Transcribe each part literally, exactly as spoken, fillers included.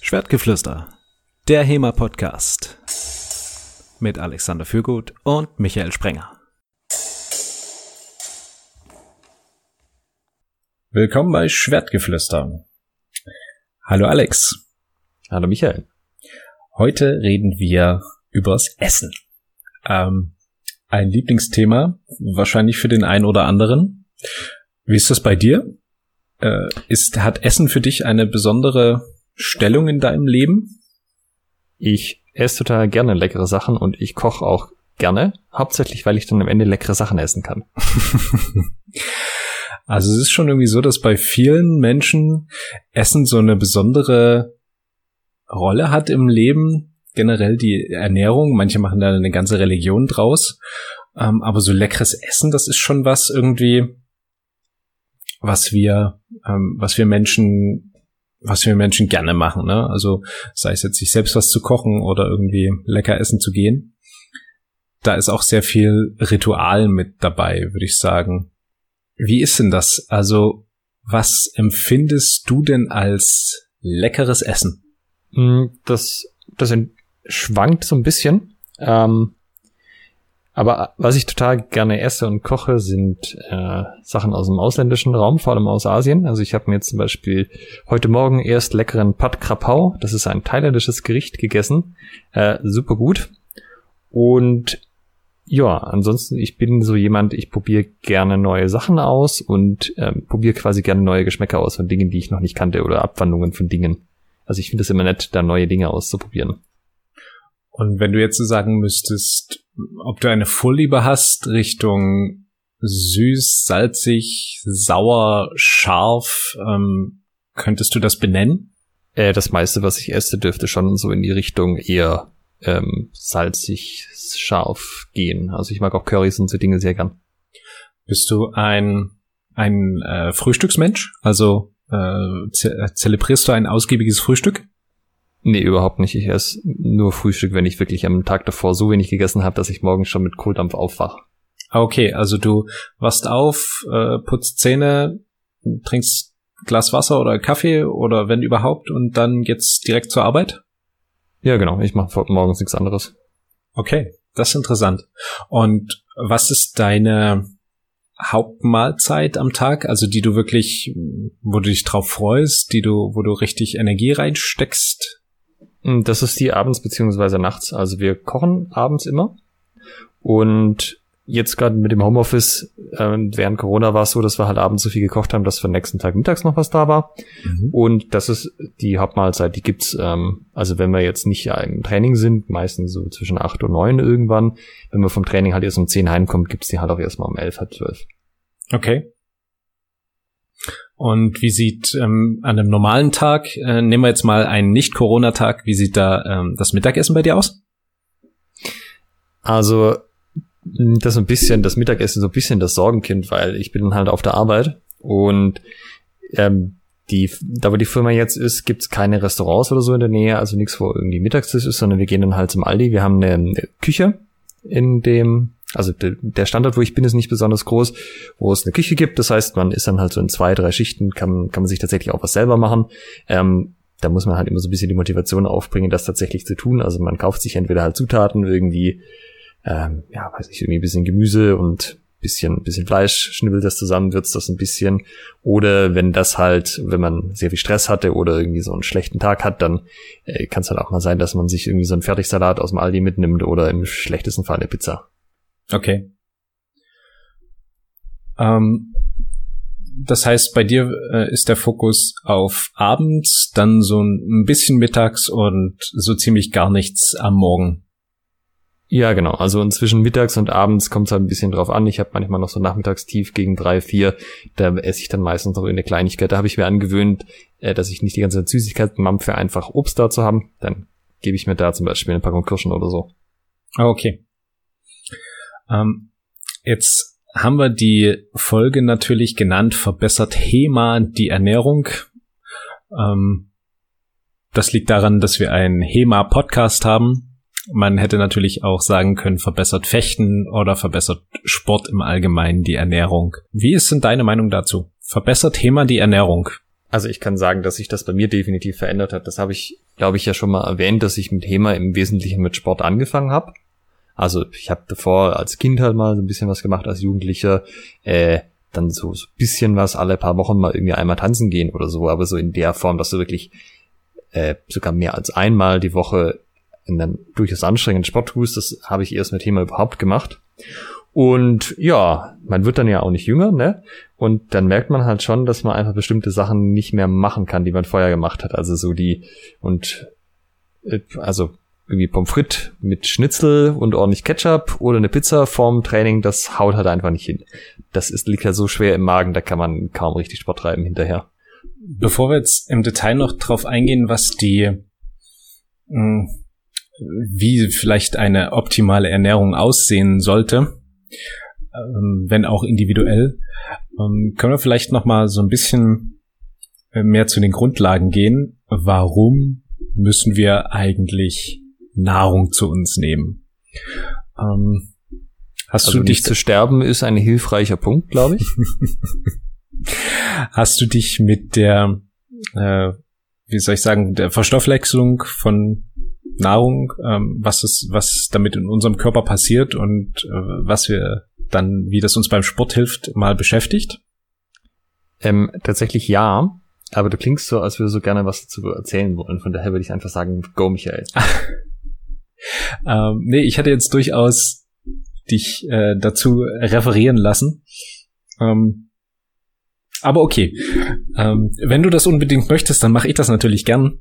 Schwertgeflüster, der HEMA-Podcast mit Alexander Fürgut und Michael Sprenger. Willkommen bei Schwertgeflüster. Hallo Alex. Hallo Michael. Heute reden wir übers Essen. Ähm, ein Lieblingsthema, wahrscheinlich für den einen oder anderen. Wie ist das bei dir? Äh, ist, hat Essen für dich eine besondere Stellung in deinem Leben? Ich esse total gerne leckere Sachen und ich koche auch gerne, hauptsächlich weil ich dann am Ende leckere Sachen essen kann. Also es ist schon irgendwie so, dass bei vielen Menschen Essen so eine besondere Rolle hat im Leben, generell die Ernährung. Manche machen da eine ganze Religion draus, ähm, aber so leckeres Essen, das ist schon was irgendwie, was wir, ähm, was wir Menschen was wir Menschen gerne machen, ne? Also sei es jetzt sich selbst was zu kochen oder irgendwie lecker essen zu gehen. Da ist auch sehr viel Ritual mit dabei, würde ich sagen. Wie ist denn das? Also was empfindest du denn als leckeres Essen? Das, das schwankt so ein bisschen. Ähm, aber was ich total gerne esse und koche, sind äh, Sachen aus dem ausländischen Raum, vor allem aus Asien. Also ich habe mir jetzt zum Beispiel heute Morgen erst leckeren Pad Krapau, das ist ein thailändisches Gericht, gegessen. Äh, super gut. Und ja, ansonsten, ich bin so jemand, ich probiere gerne neue Sachen aus und ähm, probiere quasi gerne neue Geschmäcker aus von Dingen, die ich noch nicht kannte oder Abwandlungen von Dingen. Also ich finde es immer nett, da neue Dinge auszuprobieren. Und wenn du jetzt so sagen müsstest, ob du eine Vorliebe hast Richtung süß, salzig, sauer, scharf, ähm, könntest du das benennen? Äh, das meiste, was ich esse, dürfte schon so in die Richtung eher ähm, salzig, scharf gehen. Also ich mag auch Currys und so Dinge sehr gern. Bist du ein ein äh, Frühstücksmensch? Also äh, ze- zelebrierst du ein ausgiebiges Frühstück? Nee, überhaupt nicht. Ich esse nur Frühstück, wenn ich wirklich am Tag davor so wenig gegessen habe, dass ich morgens schon mit Kohldampf aufwache. Okay, also du wachst auf, äh, putzt Zähne, trinkst Glas Wasser oder Kaffee oder wenn überhaupt und dann geht's direkt zur Arbeit? Ja, genau. Ich mache morgens nichts anderes. Okay, das ist interessant. Und was ist deine Hauptmahlzeit am Tag, also die du wirklich, wo du dich drauf freust, die du, wo du richtig Energie reinsteckst? Das ist die abends beziehungsweise nachts. Also wir kochen abends immer. Und jetzt gerade mit dem Homeoffice, äh, während Corona war es so, dass wir halt abends so viel gekocht haben, dass für den nächsten Tag mittags noch was da war. Mhm. Und das ist die Hauptmahlzeit, die gibt's, ähm, also wenn wir jetzt nicht im Training sind, meistens so zwischen acht und neun irgendwann. Wenn wir vom Training halt erst um zehn heimkommt, gibt's die halt auch erstmal um elf, halb zwölf. Okay. Und wie sieht ähm, an einem normalen Tag, äh, nehmen wir jetzt mal einen Nicht-Corona-Tag, wie sieht da ähm, das Mittagessen bei dir aus? Also das so ein bisschen, das Mittagessen so ein bisschen das Sorgenkind, weil ich bin halt auf der Arbeit und ähm, die, da wo die Firma jetzt ist, gibt's keine Restaurants oder so in der Nähe, also nichts, wo irgendwie Mittagstisch ist, sondern wir gehen dann halt zum Aldi. Wir haben eine, eine Küche in dem, also de, der Standort, wo ich bin, ist nicht besonders groß, wo es eine Küche gibt. Das heißt, man ist dann halt so in zwei, drei Schichten, kann, kann man sich tatsächlich auch was selber machen. Ähm, da muss man halt immer so ein bisschen die Motivation aufbringen, das tatsächlich zu tun. Also man kauft sich entweder halt Zutaten, irgendwie, ähm, ja, weiß ich, irgendwie ein bisschen Gemüse und bisschen, bisschen Fleisch, schnibbelt das zusammen, würzt das ein bisschen. Oder wenn das halt, wenn man sehr viel Stress hatte oder irgendwie so einen schlechten Tag hat, dann äh, kann es halt auch mal sein, dass man sich irgendwie so einen Fertigsalat aus dem Aldi mitnimmt oder im schlechtesten Fall eine Pizza. Okay. Ähm, das heißt, bei dir äh, ist der Fokus auf abends, dann so ein bisschen mittags und so ziemlich gar nichts am Morgen. Ja, genau. Also inzwischen mittags und abends kommt es halt ein bisschen drauf an. Ich habe manchmal noch so nachmittagstief gegen drei, vier. Da esse ich dann meistens noch eine Kleinigkeit. Da habe ich mir angewöhnt, äh, dass ich nicht die ganze Süßigkeit mampfe, einfach Obst da zu haben. Dann gebe ich mir da zum Beispiel eine Packung Kirschen oder so. Okay. Ähm, jetzt haben wir die Folge natürlich genannt, verbessert HEMA die Ernährung. Ähm, das liegt daran, dass wir einen HEMA-Podcast haben. Man hätte natürlich auch sagen können, verbessert Fechten oder verbessert Sport im Allgemeinen die Ernährung. Wie ist denn deine Meinung dazu? Verbessert HEMA die Ernährung? Also ich kann sagen, dass sich das bei mir definitiv verändert hat. Das habe ich, glaube ich, ja schon mal erwähnt, dass ich mit HEMA im Wesentlichen mit Sport angefangen habe. Also ich habe davor als Kind halt mal so ein bisschen was gemacht, als Jugendlicher, äh, dann so so ein bisschen was alle paar Wochen mal irgendwie einmal tanzen gehen oder so, aber so in der Form, dass du wirklich äh, sogar mehr als einmal die Woche in einem durchaus anstrengenden Sport tust, das habe ich erst mit HEMA überhaupt gemacht. Und ja, man wird dann ja auch nicht jünger, ne? Und dann merkt man halt schon, dass man einfach bestimmte Sachen nicht mehr machen kann, die man vorher gemacht hat. Also so die, und äh, also irgendwie Pommes frites mit Schnitzel und ordentlich Ketchup oder eine Pizza vorm Training, das haut halt einfach nicht hin. Das ist, liegt ja so schwer im Magen, da kann man kaum richtig Sport treiben hinterher. Bevor wir jetzt im Detail noch drauf eingehen, was die, mh, wie vielleicht eine optimale Ernährung aussehen sollte, ähm, wenn auch individuell, ähm, können wir vielleicht noch mal so ein bisschen mehr zu den Grundlagen gehen. Warum müssen wir eigentlich Nahrung zu uns nehmen? Ähm, hast also du dich nicht zu sterben ist ein hilfreicher Punkt, glaube ich. Hast du dich mit der, äh, wie soll ich sagen, der Verstoffwechslung von Nahrung, ähm, was ist, was damit in unserem Körper passiert und äh, was wir dann, wie das uns beim Sport hilft, mal beschäftigt? Ähm, tatsächlich ja, aber du klingst so, als würdest du gerne was dazu erzählen wollen. Von daher würde ich einfach sagen, go, Michael. ähm, nee, ich hatte jetzt durchaus dich äh, dazu referieren lassen. Ähm, aber okay, ähm, wenn du das unbedingt möchtest, dann mache ich das natürlich gern.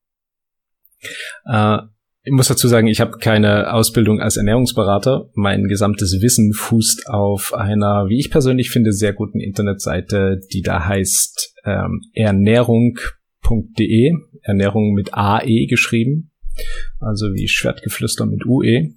Äh, ich muss dazu sagen, ich habe keine Ausbildung als Ernährungsberater. Mein gesamtes Wissen fußt auf einer, wie ich persönlich finde, sehr guten Internetseite, die da heißt ähm, ernährung punkt de, Ernährung mit A E geschrieben, also wie Schwertgeflüster mit U E.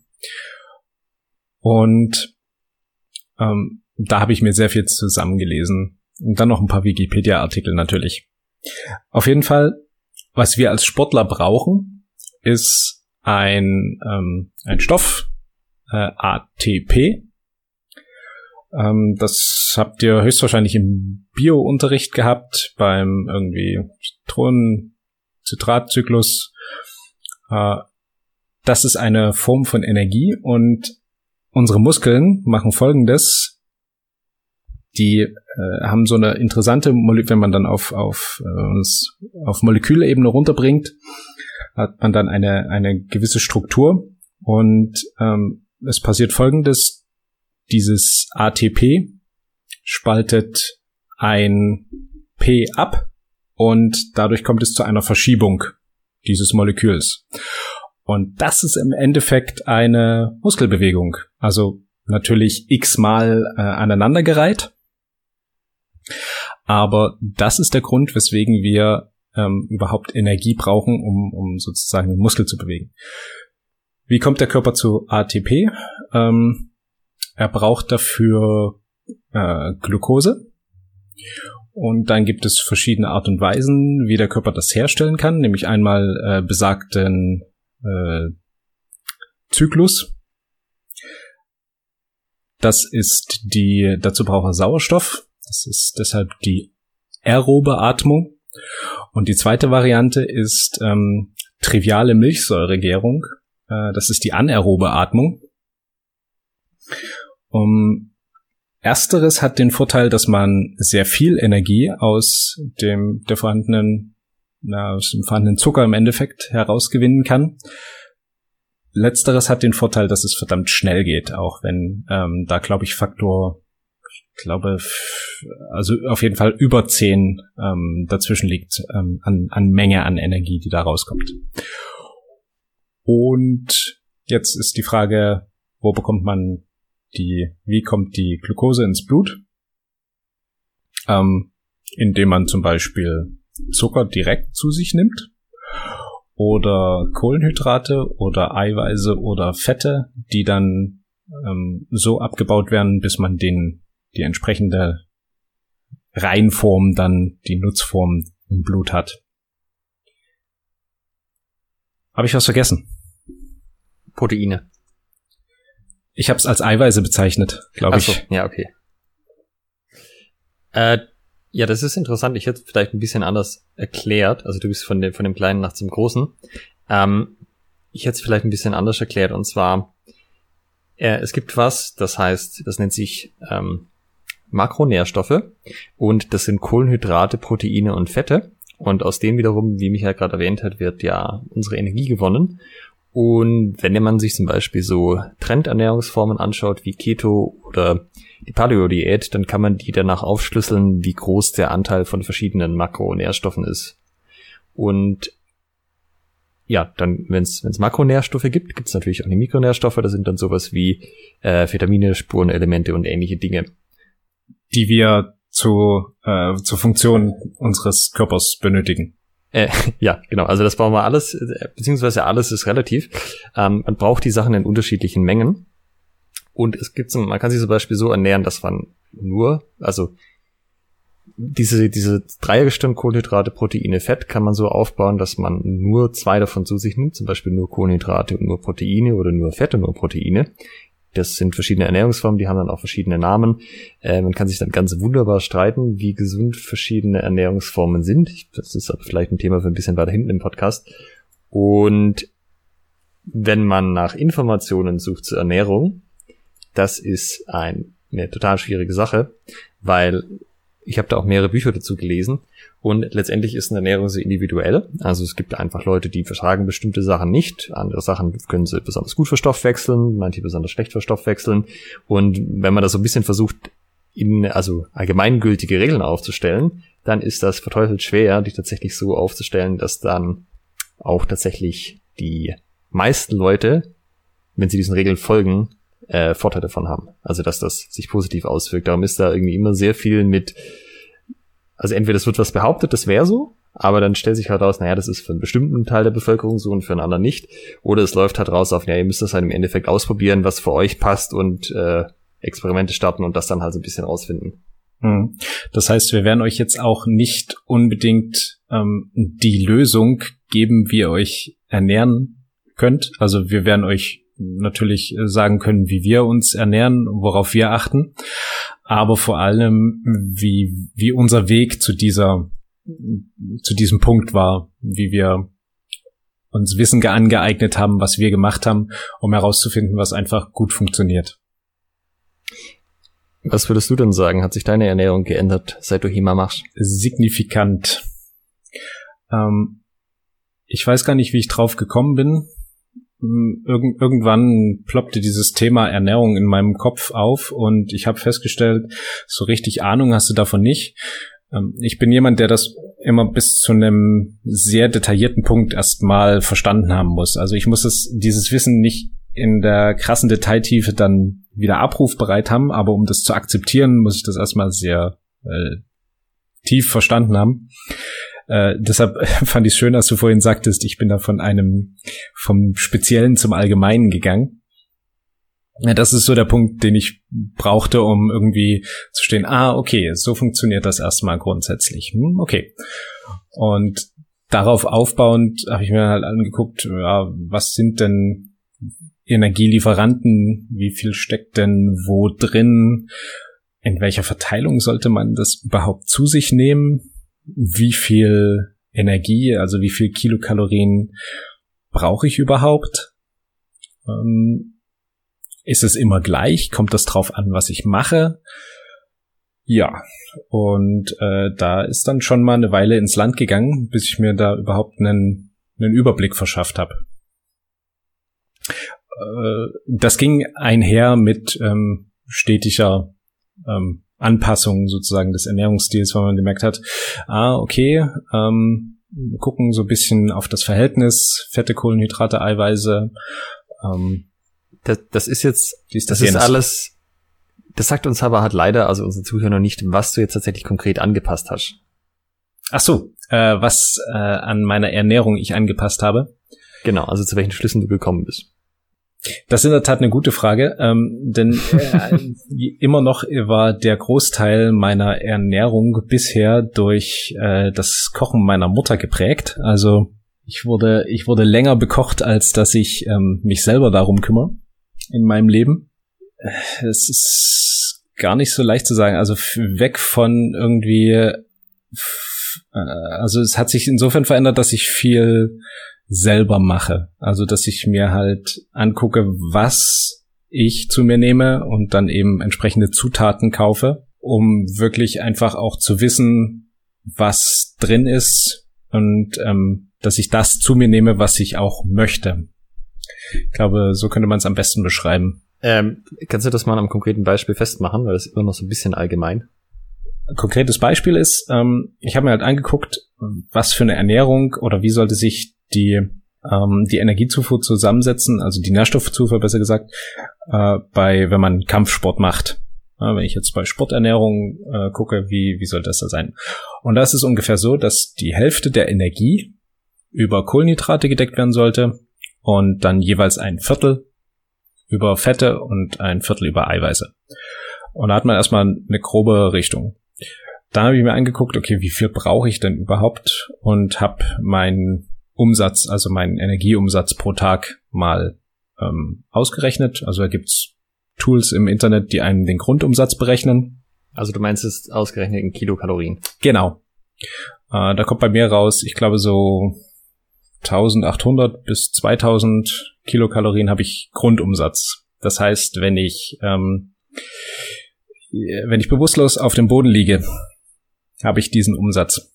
Und ähm, da habe ich mir sehr viel zusammengelesen. Und dann noch ein paar Wikipedia-Artikel natürlich. Auf jeden Fall, was wir als Sportler brauchen, ist ein, ähm, ein Stoff, äh, A T P. Ähm, das habt ihr höchstwahrscheinlich im Bio-Unterricht gehabt, beim irgendwie Zitronenzitratzyklus. Äh, das ist eine Form von Energie und unsere Muskeln machen Folgendes. Die äh, haben so eine interessante, wenn man dann auf auf äh, auf Molekülebene runterbringt, hat man dann eine eine gewisse Struktur und ähm, es passiert Folgendes: Dieses A T P spaltet ein P ab und dadurch kommt es zu einer Verschiebung dieses Moleküls. Und das ist im Endeffekt eine Muskelbewegung, also natürlich x-mal äh, aneinandergereiht. Aber das ist der Grund, weswegen wir ähm, überhaupt Energie brauchen, um, um sozusagen den Muskel zu bewegen. Wie kommt der Körper zu A T P? Ähm, er braucht dafür äh, Glucose. Und dann gibt es verschiedene Art und Weisen, wie der Körper das herstellen kann. Nämlich einmal äh, besagten äh, Zyklus. Das ist die, dazu braucht er Sauerstoff. Das ist deshalb die aerobe Atmung. Und die zweite Variante ist ähm, triviale Milchsäuregärung. Äh, das ist die anaerobe Atmung. Um, ersteres hat den Vorteil, dass man sehr viel Energie aus dem der vorhandenen, na, aus dem vorhandenen Zucker im Endeffekt herausgewinnen kann. Letzteres hat den Vorteil, dass es verdammt schnell geht, auch wenn ähm, da, glaube ich, Faktor Ich glaube, also auf jeden Fall über zehn ähm, dazwischen liegt ähm, an, an Menge an Energie, die da rauskommt. Und jetzt ist die Frage, wo bekommt man die, wie kommt die Glucose ins Blut? Ähm, indem man zum Beispiel Zucker direkt zu sich nimmt oder Kohlenhydrate oder Eiweiße oder Fette, die dann ähm, so abgebaut werden, bis man den die entsprechende Reinform, dann die Nutzform im Blut hat. Habe ich was vergessen? Proteine. Ich habe es als Eiweiße bezeichnet, glaube ich. Ach so, ja, okay. Äh, Ja, das ist interessant. Ich hätte es vielleicht ein bisschen anders erklärt. Also du bist von dem, von dem Kleinen nach zum Großen. Ähm, ich hätte es vielleicht ein bisschen anders erklärt. Und zwar, äh, es gibt was, das heißt, das nennt sich ähm, Makronährstoffe. Und das sind Kohlenhydrate, Proteine und Fette. Und aus denen wiederum, wie Michael gerade erwähnt hat, wird ja unsere Energie gewonnen. Und wenn man sich zum Beispiel so Trendernährungsformen anschaut, wie Keto oder die Paleo-Diät, dann kann man die danach aufschlüsseln, wie groß der Anteil von verschiedenen Makronährstoffen ist. Und ja, dann, wenn es wenn es Makronährstoffe gibt, gibt es natürlich auch die Mikronährstoffe. Das sind dann sowas wie äh, Vitamine, Spurenelemente und ähnliche Dinge, die wir zu äh, zur Funktion unseres Körpers benötigen. Äh, ja, genau. Also das brauchen wir alles, beziehungsweise alles ist relativ. Ähm, man braucht die Sachen in unterschiedlichen Mengen. Und es gibt, man kann sich zum Beispiel so ernähren, dass man nur, also diese diese Dreiergestirn Kohlenhydrate, Proteine, Fett kann man so aufbauen, dass man nur zwei davon zu sich nimmt, zum Beispiel nur Kohlenhydrate und nur Proteine oder nur Fett und nur Proteine. Das sind verschiedene Ernährungsformen, die haben dann auch verschiedene Namen. Äh, man kann sich dann ganz wunderbar streiten, wie gesund verschiedene Ernährungsformen sind. Das ist aber vielleicht ein Thema für ein bisschen weiter hinten im Podcast. Und wenn man nach Informationen sucht zur Ernährung, das ist ein, eine total schwierige Sache, weil ich habe da auch mehrere Bücher dazu gelesen und letztendlich ist eine Ernährung sehr individuell. Also es gibt einfach Leute, die vertragen bestimmte Sachen nicht, andere Sachen können sie besonders gut verstoffwechseln, manche besonders schlecht verstoffwechseln. Und wenn man das so ein bisschen versucht, in also allgemeingültige Regeln aufzustellen, dann ist das verteufelt schwer, die tatsächlich so aufzustellen, dass dann auch tatsächlich die meisten Leute, wenn sie diesen Regeln folgen, äh, Vorteile davon haben. Also dass das sich positiv auswirkt. Darum ist da irgendwie immer sehr viel mit, also entweder es wird was behauptet, das wäre so, aber dann stellt sich halt raus, naja, das ist für einen bestimmten Teil der Bevölkerung so und für einen anderen nicht. Oder es läuft halt raus auf, ja, ihr müsst das halt im Endeffekt ausprobieren, was für euch passt und äh, Experimente starten und das dann halt so ein bisschen rausfinden. Hm. Das heißt, wir werden euch jetzt auch nicht unbedingt ähm, die Lösung geben, wie ihr euch ernähren könnt. Also wir werden euch natürlich sagen können, wie wir uns ernähren, worauf wir achten, aber vor allem, wie wie unser Weg zu dieser zu diesem Punkt war, wie wir uns Wissen angeeignet haben, was wir gemacht haben, um herauszufinden, was einfach gut funktioniert. Was würdest du denn sagen? Hat sich deine Ernährung geändert, seit du H I M A machst? Signifikant. Ähm, ich weiß gar nicht, wie ich drauf gekommen bin. Irgend, irgendwann ploppte dieses Thema Ernährung in meinem Kopf auf und ich habe festgestellt, so richtig Ahnung hast du davon nicht. Ähm, ich bin jemand, der das immer bis zu einem sehr detaillierten Punkt erstmal verstanden haben muss. Also ich muss das, dieses Wissen nicht in der krassen Detailtiefe dann wieder abrufbereit haben, aber um das zu akzeptieren, muss ich das erstmal sehr äh, tief verstanden haben. Äh, deshalb fand ich es schön, dass du vorhin sagtest, ich bin da von einem, vom Speziellen zum Allgemeinen gegangen. Ja, das ist so der Punkt, den ich brauchte, um irgendwie zu stehen, ah, okay, so funktioniert das erstmal grundsätzlich. Hm, okay. Und darauf aufbauend habe ich mir halt angeguckt, ja, was sind denn Energielieferanten, wie viel steckt denn wo drin, in welcher Verteilung sollte man das überhaupt zu sich nehmen? Wie viel Energie, also wie viel Kilokalorien brauche ich überhaupt? Ähm, ist es immer gleich? Kommt das drauf an, was ich mache? Ja, und äh, da ist dann schon mal eine Weile ins Land gegangen, bis ich mir da überhaupt einen, einen Überblick verschafft habe. Äh, das ging einher mit ähm, stetiger ähm, Anpassung sozusagen des Ernährungsstils, weil man gemerkt hat, ah, okay, ähm, gucken so ein bisschen auf das Verhältnis, Fette, Kohlenhydrate, Eiweiße. Ähm, das, das ist jetzt, dies, das, das ist jenes. alles, das sagt uns aber halt leider, also unsere Zuhörer noch nicht, was du jetzt tatsächlich konkret angepasst hast. Ach so, äh, was äh, an meiner Ernährung ich angepasst habe. Genau, also zu welchen Schlüssen du gekommen bist. Das ist in der Tat eine gute Frage, ähm, denn äh, immer noch war der Großteil meiner Ernährung bisher durch äh, das Kochen meiner Mutter geprägt. Also ich wurde ich wurde länger bekocht, als dass ich ähm, mich selber darum kümmere in meinem Leben. Es ist gar nicht so leicht zu sagen. Also weg von irgendwie, also es hat sich insofern verändert, dass ich viel selber mache. Also dass ich mir halt angucke, was ich zu mir nehme und dann eben entsprechende Zutaten kaufe, um wirklich einfach auch zu wissen, was drin ist und ähm, dass ich das zu mir nehme, was ich auch möchte. Ich glaube, so könnte man es am besten beschreiben. Ähm, kannst du das mal am konkreten Beispiel festmachen, weil das ist immer noch so ein bisschen allgemein. Ein konkretes Beispiel ist, ähm, ich habe mir halt angeguckt, was für eine Ernährung oder wie sollte sich die ähm, die Energiezufuhr zusammensetzen, also die Nährstoffzufuhr besser gesagt, äh, bei wenn man Kampfsport macht. Ja, wenn ich jetzt bei Sporternährung äh, gucke, wie wie soll das da sein? Und da ist es ungefähr so, dass die Hälfte der Energie über Kohlenhydrate gedeckt werden sollte und dann jeweils ein Viertel über Fette und ein Viertel über Eiweiße. Und da hat man erstmal eine grobe Richtung. Dann habe ich mir angeguckt, okay, wie viel brauche ich denn überhaupt? Und habe meinen Umsatz, also meinen Energieumsatz pro Tag mal ähm, ausgerechnet. Also da gibt's Tools im Internet, die einem den Grundumsatz berechnen. Also du meinst es ausgerechnet in Kilokalorien? Genau. Äh, da kommt bei mir raus, ich glaube so eintausendachthundert bis zweitausend Kilokalorien habe ich Grundumsatz. Das heißt, wenn ich ähm, wenn ich bewusstlos auf dem Boden liege, habe ich diesen Umsatz.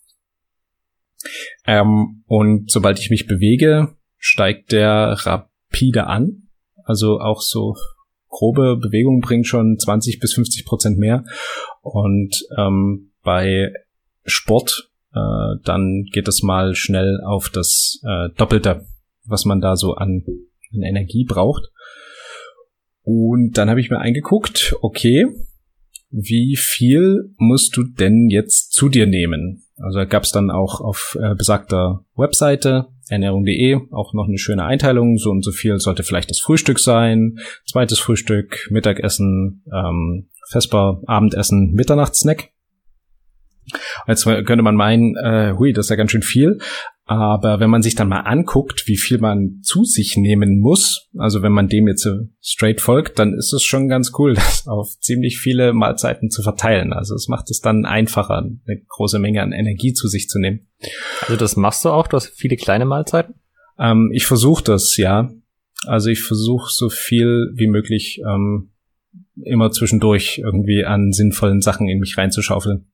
Ähm, und sobald ich mich bewege, steigt der rapide an. Also auch so grobe Bewegungen bringen schon zwanzig bis fünfzig Prozent mehr. Und ähm, bei Sport äh, dann geht es mal schnell auf das äh, Doppelte, was man da so an, an Energie braucht. Und dann habe ich mir angeguckt, okay, wie viel musst du denn jetzt zu dir nehmen? Also da gab es dann auch auf äh, besagter Webseite ernährung punkt de auch noch eine schöne Einteilung. So und so viel sollte vielleicht das Frühstück sein, zweites Frühstück, Mittagessen, ähm, Vesper, Abendessen, Mitternachtssnack. Jetzt könnte man meinen, äh, hui, das ist ja ganz schön viel. Aber wenn man sich dann mal anguckt, wie viel man zu sich nehmen muss, also wenn man dem jetzt so straight folgt, dann ist es schon ganz cool, das auf ziemlich viele Mahlzeiten zu verteilen. Also es macht es dann einfacher, eine große Menge an Energie zu sich zu nehmen. Also das machst du auch? Du hast viele kleine Mahlzeiten? Ähm, ich versuche das, ja. Also ich versuche so viel wie möglich ähm, immer zwischendurch irgendwie an sinnvollen Sachen in mich reinzuschaufeln.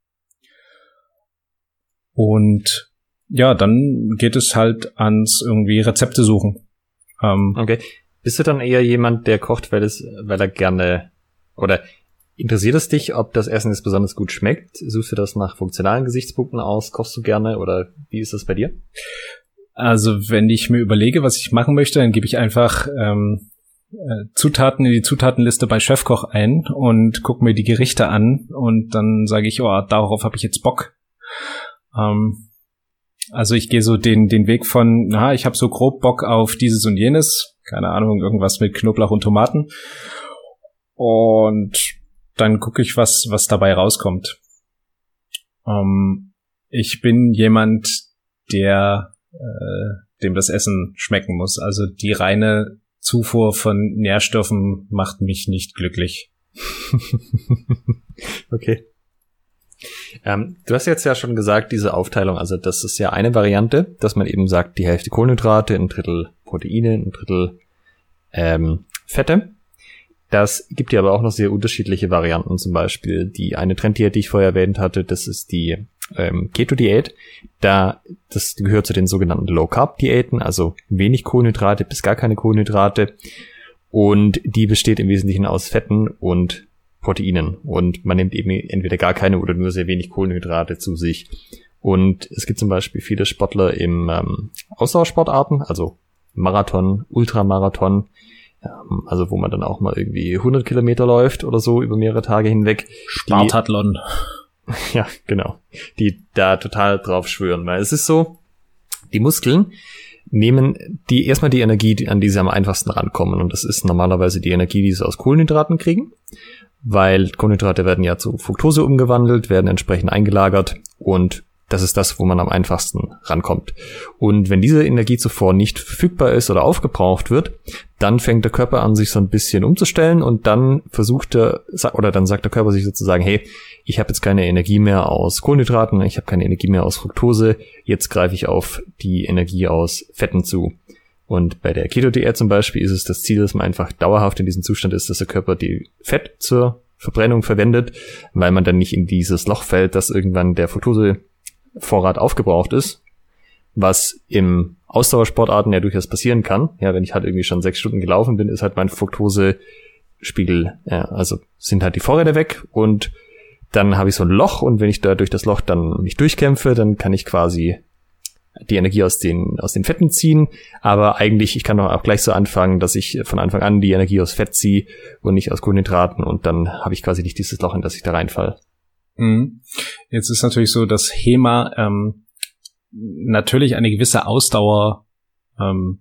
Und ja, dann geht es halt ans irgendwie Rezepte suchen. Ähm, okay. Bist du dann eher jemand, der kocht, weil es, weil er gerne, oder interessiert es dich, ob das Essen jetzt besonders gut schmeckt? Suchst du das nach funktionalen Gesichtspunkten aus? Kochst du gerne oder wie ist das bei dir? Also wenn ich mir überlege, was ich machen möchte, dann gebe ich einfach ähm, äh, Zutaten in die Zutatenliste bei Chefkoch ein und gucke mir die Gerichte an und dann sage ich, oh, darauf habe ich jetzt Bock. Ähm, Also ich gehe so den den Weg von, na, ich habe so grob Bock auf dieses und jenes, keine Ahnung, irgendwas mit Knoblauch und Tomaten. Und dann gucke ich, was was dabei rauskommt. Ähm, ich bin jemand, der äh, dem das Essen schmecken muss. Also die reine Zufuhr von Nährstoffen macht mich nicht glücklich. Okay. Ähm, du hast jetzt ja schon gesagt, diese Aufteilung, also das ist ja eine Variante, dass man eben sagt, die Hälfte Kohlenhydrate, ein Drittel Proteine, ein Drittel ähm, Fette. Das gibt ja aber auch noch sehr unterschiedliche Varianten, zum Beispiel die eine Trenddiät, die ich vorher erwähnt hatte, das ist die ähm, Keto-Diät. Da, das gehört zu den sogenannten Low-Carb-Diäten, also wenig Kohlenhydrate bis gar keine Kohlenhydrate. Und die besteht im Wesentlichen aus Fetten und Proteinen und man nimmt eben entweder gar keine oder nur sehr wenig Kohlenhydrate zu sich. Und es gibt zum Beispiel viele Sportler im ähm, Ausdauersportarten, also Marathon, Ultramarathon, ähm, also wo man dann auch mal irgendwie hundert Kilometer läuft oder so über mehrere Tage hinweg. Spartathlon. Die, ja, genau. Die da total drauf schwören, weil es ist so, die Muskeln nehmen die erstmal die Energie, an die sie am einfachsten rankommen und das ist normalerweise die Energie, die sie aus Kohlenhydraten kriegen. Weil Kohlenhydrate werden ja zu Fructose umgewandelt, werden entsprechend eingelagert und das ist das, wo man am einfachsten rankommt. Und wenn diese Energie zuvor nicht verfügbar ist oder aufgebraucht wird, dann fängt der Körper an, sich so ein bisschen umzustellen und dann versucht er, oder dann sagt der Körper sich sozusagen, hey, ich habe jetzt keine Energie mehr aus Kohlenhydraten, ich habe keine Energie mehr aus Fructose, jetzt greife ich auf die Energie aus Fetten zu. Und bei der Keto-Diät zum Beispiel ist es das Ziel, dass man einfach dauerhaft in diesem Zustand ist, dass der Körper die Fett zur Verbrennung verwendet, weil man dann nicht in dieses Loch fällt, dass irgendwann der Fructosevorrat aufgebraucht ist, was im Ausdauersportarten ja durchaus passieren kann. Ja, wenn ich halt irgendwie schon sechs Stunden gelaufen bin, ist halt mein Fructosespiegel, ja, also sind halt die Vorräte weg und dann habe ich so ein Loch und wenn ich da durch das Loch dann mich durchkämpfe, dann kann ich quasi die Energie aus den aus den Fetten ziehen, aber eigentlich, ich kann doch auch gleich so anfangen, dass ich von Anfang an die Energie aus Fett ziehe und nicht aus Kohlenhydraten und dann habe ich quasi nicht dieses Loch, in das ich da reinfalle. Mhm. Jetzt ist natürlich so, dass HEMA ähm, natürlich eine gewisse Ausdauer ähm,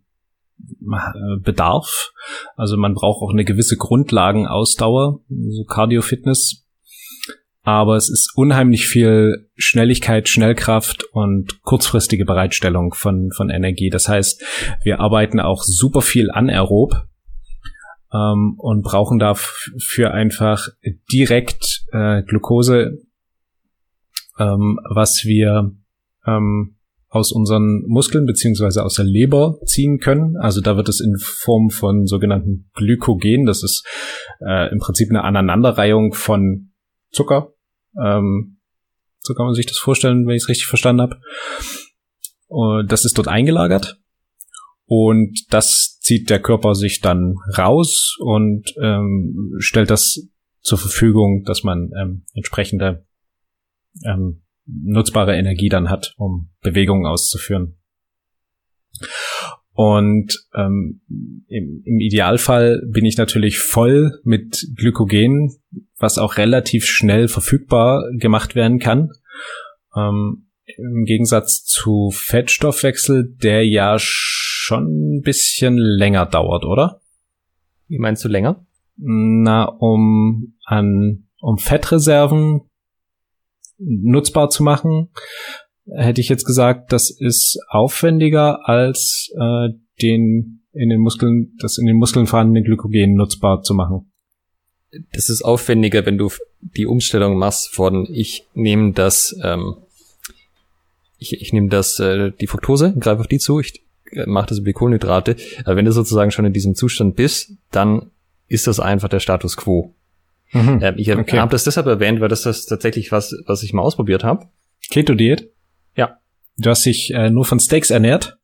bedarf. Also man braucht auch eine gewisse Grundlagenausdauer, so Cardio-Fitness. Aber es ist unheimlich viel Schnelligkeit, Schnellkraft und kurzfristige Bereitstellung von von Energie. Das heißt, wir arbeiten auch super viel anaerob ähm, und brauchen dafür einfach direkt äh, Glucose, ähm, was wir ähm, aus unseren Muskeln beziehungsweise aus der Leber ziehen können. Also da wird es in Form von sogenannten Glykogen, das ist äh, im Prinzip eine Aneinanderreihung von Zucker. Ähm, so kann man sich das vorstellen, wenn ich es richtig verstanden habe. Und das ist dort eingelagert und das zieht der Körper sich dann raus und ähm, stellt das zur Verfügung, dass man ähm, entsprechende ähm, nutzbare Energie dann hat, um Bewegungen auszuführen. Und ähm, im, im Idealfall bin ich natürlich voll mit Glykogen, was auch relativ schnell verfügbar gemacht werden kann. Ähm, im Gegensatz zu Fettstoffwechsel, der ja schon ein bisschen länger dauert, oder? Wie meinst du länger? Na, um an um Fettreserven nutzbar zu machen, hätte ich jetzt gesagt, das ist aufwendiger als äh, den in den Muskeln, das in den Muskeln vorhandene Glykogen nutzbar zu machen. Das ist aufwendiger, wenn du die Umstellung machst von ich nehme das, ähm, ich, ich nehme das äh, die Fructose, greife auf die zu, ich äh, mache das über die Kohlenhydrate. Aber wenn du sozusagen schon in diesem Zustand bist, dann ist das einfach der Status quo. Mhm, ähm, ich okay. habe das deshalb erwähnt, weil das ist tatsächlich was, was ich mal ausprobiert habe. Keto-Diät? Ja. Du hast dich äh, nur von Steaks ernährt?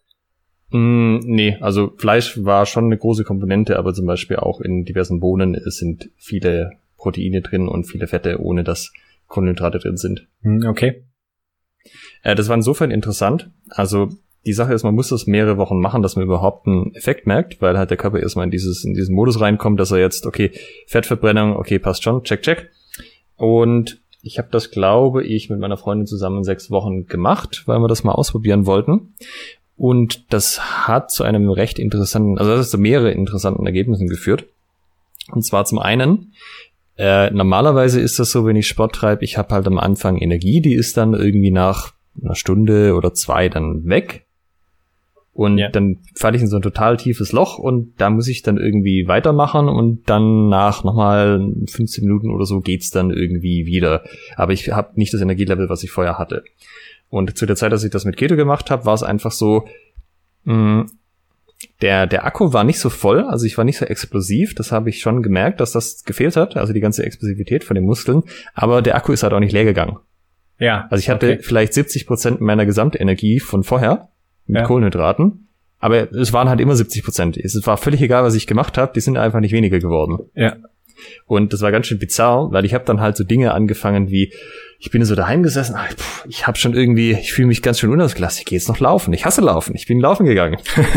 Mm, nee, also Fleisch war schon eine große Komponente, aber zum Beispiel auch in diversen Bohnen sind viele Proteine drin und viele Fette, ohne dass Kohlenhydrate drin sind. Okay. Äh, das war insofern interessant. Also die Sache ist, man muss das mehrere Wochen machen, dass man überhaupt einen Effekt merkt, weil halt der Körper erstmal in dieses in diesen Modus reinkommt, dass er jetzt, okay, Fettverbrennung, okay, passt schon, check, check. Und ich habe das, glaube ich, mit meiner Freundin zusammen sechs Wochen gemacht, weil wir das mal ausprobieren wollten. Und das hat zu einem recht interessanten, also das hat zu mehrere interessanten Ergebnissen geführt. Und zwar zum einen, äh, normalerweise ist das so, wenn ich Sport treibe, ich habe halt am Anfang Energie, die ist dann irgendwie nach einer Stunde oder zwei dann weg. Und ja. Dann falle ich in so ein total tiefes Loch und da muss ich dann irgendwie weitermachen und dann nach nochmal fünfzehn Minuten oder so geht's dann irgendwie wieder. Aber ich habe nicht das Energielevel, was ich vorher hatte. Und zu der Zeit, dass ich das mit Keto gemacht habe, war es einfach so, mh, der der Akku war nicht so voll, also ich war nicht so explosiv, das habe ich schon gemerkt, dass das gefehlt hat, also die ganze Explosivität von den Muskeln, aber der Akku ist halt auch nicht leer gegangen. Ja. Also ich hatte okay. vielleicht siebzig Prozent meiner Gesamtenergie von vorher mit ja. Kohlenhydraten, aber es waren halt immer siebzig Prozent. Es war völlig egal, was ich gemacht habe, die sind einfach nicht weniger geworden. Ja. Und das war ganz schön bizarr, weil ich habe dann halt so Dinge angefangen wie, ich bin so daheim gesessen, ach, pff, ich habe schon irgendwie, ich fühle mich ganz schön unausgelassen, ich gehe jetzt noch laufen, ich hasse Laufen, ich bin laufen gegangen.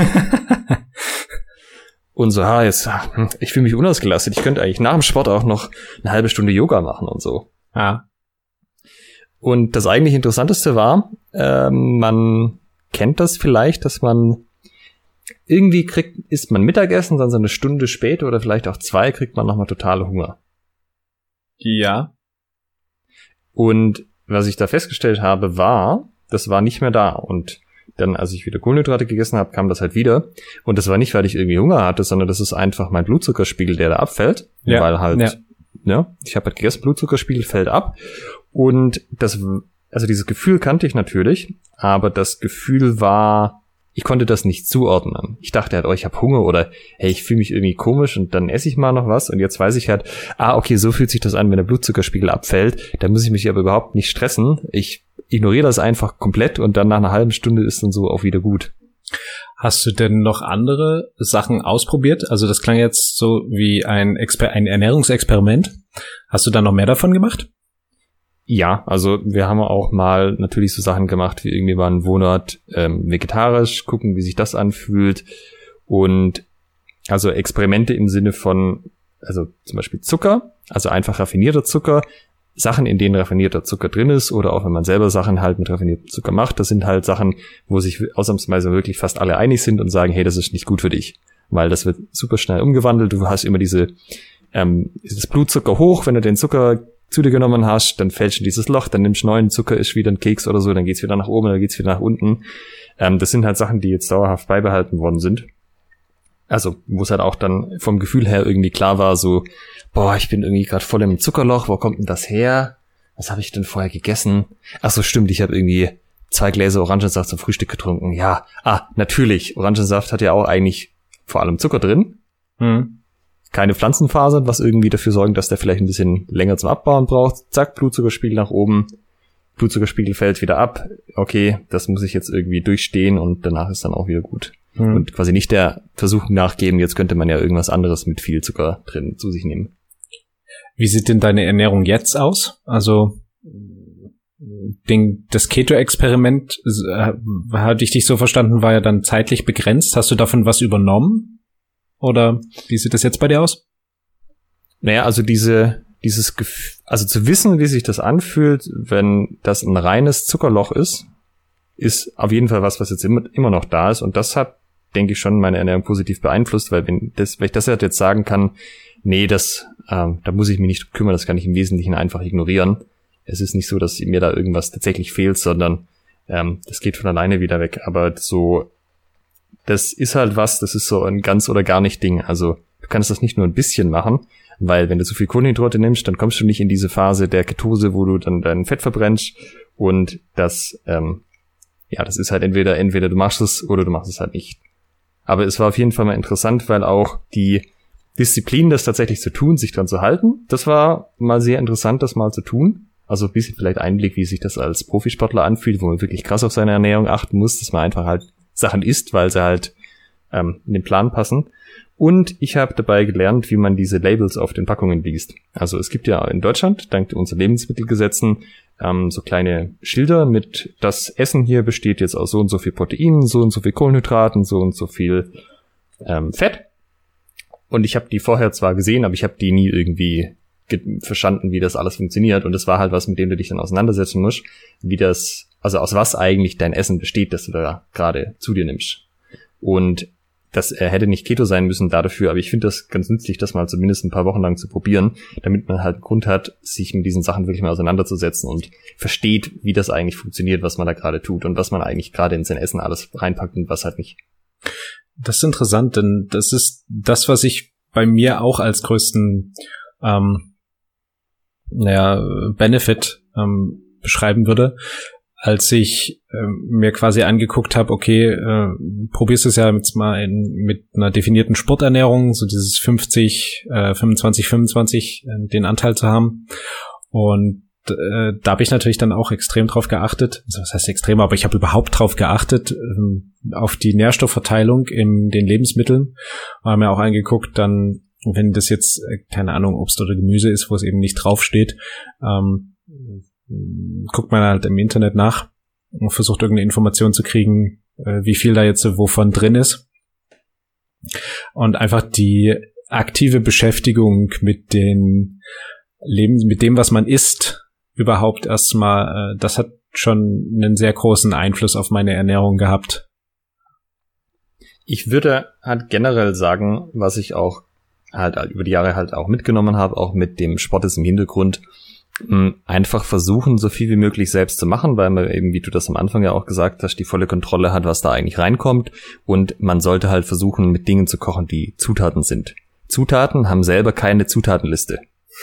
Und so, ha, jetzt, ich fühle mich unausgelastet, ich könnte eigentlich nach dem Sport auch noch eine halbe Stunde Yoga machen und so. Ja. Und das eigentlich Interessanteste war, äh, man kennt das vielleicht, dass man irgendwie kriegt, isst man Mittagessen, dann so eine Stunde später oder vielleicht auch zwei, kriegt man nochmal total Hunger. Ja. Und was ich da festgestellt habe, war, das war nicht mehr da. Und dann, als ich wieder Kohlenhydrate gegessen habe, kam das halt wieder. Und das war nicht, weil ich irgendwie Hunger hatte, sondern das ist einfach mein Blutzuckerspiegel, der da abfällt. Ja, weil halt, ja, ja ich habe halt gegessen, Blutzuckerspiegel fällt ab. Und das, also dieses Gefühl kannte ich natürlich, aber das Gefühl war, ich konnte das nicht zuordnen. Ich dachte halt, oh, ich habe Hunger oder hey, ich fühle mich irgendwie komisch und dann esse ich mal noch was. Und jetzt weiß ich halt, ah, okay, so fühlt sich das an, wenn der Blutzuckerspiegel abfällt. Da muss ich mich aber überhaupt nicht stressen. Ich ignoriere das einfach komplett und dann nach einer halben Stunde ist dann so auch wieder gut. Hast du denn noch andere Sachen ausprobiert? Also das klang jetzt so wie ein, Exper- ein Ernährungsexperiment. Hast du da noch mehr davon gemacht? Ja, also wir haben auch mal natürlich so Sachen gemacht, wie irgendwie mal einen Monat ähm, vegetarisch, gucken, wie sich das anfühlt. Und also Experimente im Sinne von, also zum Beispiel Zucker, also einfach raffinierter Zucker, Sachen, in denen raffinierter Zucker drin ist, oder auch wenn man selber Sachen halt mit raffiniertem Zucker macht, das sind halt Sachen, wo sich ausnahmsweise wirklich fast alle einig sind und sagen, hey, das ist nicht gut für dich, weil das wird super schnell umgewandelt. Du hast immer diese, ähm, das Blutzucker hoch, wenn du den Zucker zu dir genommen hast, dann fällst du in dieses Loch, dann nimmst du neuen Zucker, ist wieder ein Keks oder so, dann geht's wieder nach oben, dann geht's wieder nach unten. Ähm, das sind halt Sachen, die jetzt dauerhaft beibehalten worden sind. Also, wo es halt auch dann vom Gefühl her irgendwie klar war, so, boah, ich bin irgendwie gerade voll im Zuckerloch, wo kommt denn das her? Was habe ich denn vorher gegessen? Ach so, stimmt, ich habe irgendwie zwei Gläser Orangensaft zum Frühstück getrunken. Ja, ah, natürlich, Orangensaft hat ja auch eigentlich vor allem Zucker drin. Hm. Keine Pflanzenfasern, was irgendwie dafür sorgen, dass der vielleicht ein bisschen länger zum Abbauen braucht. Zack, Blutzuckerspiegel nach oben. Blutzuckerspiegel fällt wieder ab. Okay, das muss ich jetzt irgendwie durchstehen und danach ist dann auch wieder gut. Mhm. Und quasi nicht der Versuchung nachgeben, jetzt könnte man ja irgendwas anderes mit viel Zucker drin zu sich nehmen. Wie sieht denn deine Ernährung jetzt aus? Also den, das Keto-Experiment, äh, hatte ich dich so verstanden, war ja dann zeitlich begrenzt. Hast du davon was übernommen? Oder wie sieht das jetzt bei dir aus? Naja, also diese, dieses Gefühl, also zu wissen, wie sich das anfühlt, wenn das ein reines Zuckerloch ist, ist auf jeden Fall was, was jetzt immer, immer noch da ist. Und das hat, denke ich, schon meine Ernährung positiv beeinflusst, weil wenn das, wenn ich das jetzt sagen kann, nee, das, ähm, da muss ich mich nicht drum kümmern, das kann ich im Wesentlichen einfach ignorieren. Es ist nicht so, dass mir da irgendwas tatsächlich fehlt, sondern ähm, das geht von alleine wieder weg. Aber so, das ist halt was, das ist so ein ganz oder gar nicht Ding. Also du kannst das nicht nur ein bisschen machen, weil wenn du zu viel Kohlenhydrate nimmst, dann kommst du nicht in diese Phase der Ketose, wo du dann dein Fett verbrennst. Und das, ähm, ja, das ist halt entweder, entweder du machst es oder du machst es halt nicht. Aber es war auf jeden Fall mal interessant, weil auch die Disziplin, das tatsächlich zu tun, sich dran zu halten, das war mal sehr interessant, das mal zu tun. Also ein bisschen vielleicht Einblick, wie sich das als Profisportler anfühlt, wo man wirklich krass auf seine Ernährung achten muss, dass man einfach halt Sachen isst, weil sie halt ähm, in den Plan passen. Und ich habe dabei gelernt, wie man diese Labels auf den Packungen liest. Also es gibt ja in Deutschland, dank unseren Lebensmittelgesetzen, ähm, so kleine Schilder mit, das Essen hier besteht jetzt aus so und so viel Proteinen, so und so viel Kohlenhydraten, so und so viel ähm, Fett. Und ich habe die vorher zwar gesehen, aber ich habe die nie irgendwie ge- verstanden, wie das alles funktioniert. Und das war halt was, mit dem du dich dann auseinandersetzen musst, wie das, also aus was eigentlich dein Essen besteht, das du da gerade zu dir nimmst. Und das äh, hätte nicht Keto sein müssen dafür, aber ich finde das ganz nützlich, das mal zumindest ein paar Wochen lang zu probieren, damit man halt einen Grund hat, sich mit diesen Sachen wirklich mal auseinanderzusetzen und versteht, wie das eigentlich funktioniert, was man da gerade tut und was man eigentlich gerade in sein Essen alles reinpackt und was halt nicht. Das ist interessant, denn das ist das, was ich bei mir auch als größten ähm, naja, Benefit ähm, beschreiben würde, als ich äh, mir quasi angeguckt habe, okay, äh, probierst du es ja jetzt mal in, mit einer definierten Sporternährung, so dieses fünfzig, äh, fünfundzwanzig, fünfundzwanzig, äh, den Anteil zu haben. Und äh, da habe ich natürlich dann auch extrem drauf geachtet, also was heißt extrem, aber ich habe überhaupt drauf geachtet, äh, auf die Nährstoffverteilung in den Lebensmitteln. Wir haben ja auch angeguckt, dann, wenn das jetzt, äh, keine Ahnung, Obst oder Gemüse ist, wo es eben nicht draufsteht, ähm, guckt man halt im Internet nach und versucht irgendeine Information zu kriegen, wie viel da jetzt wovon drin ist. Und einfach die aktive Beschäftigung mit den Leben, mit dem, was man isst, überhaupt erstmal, das hat schon einen sehr großen Einfluss auf meine Ernährung gehabt. Ich würde halt generell sagen, was ich auch halt über die Jahre halt auch mitgenommen habe, auch mit dem Sport ist im Hintergrund, Einfach versuchen, so viel wie möglich selbst zu machen, weil man eben, wie du das am Anfang ja auch gesagt hast, die volle Kontrolle hat, was da eigentlich reinkommt. Und man sollte halt versuchen, mit Dingen zu kochen, die Zutaten sind. Zutaten haben selber keine Zutatenliste.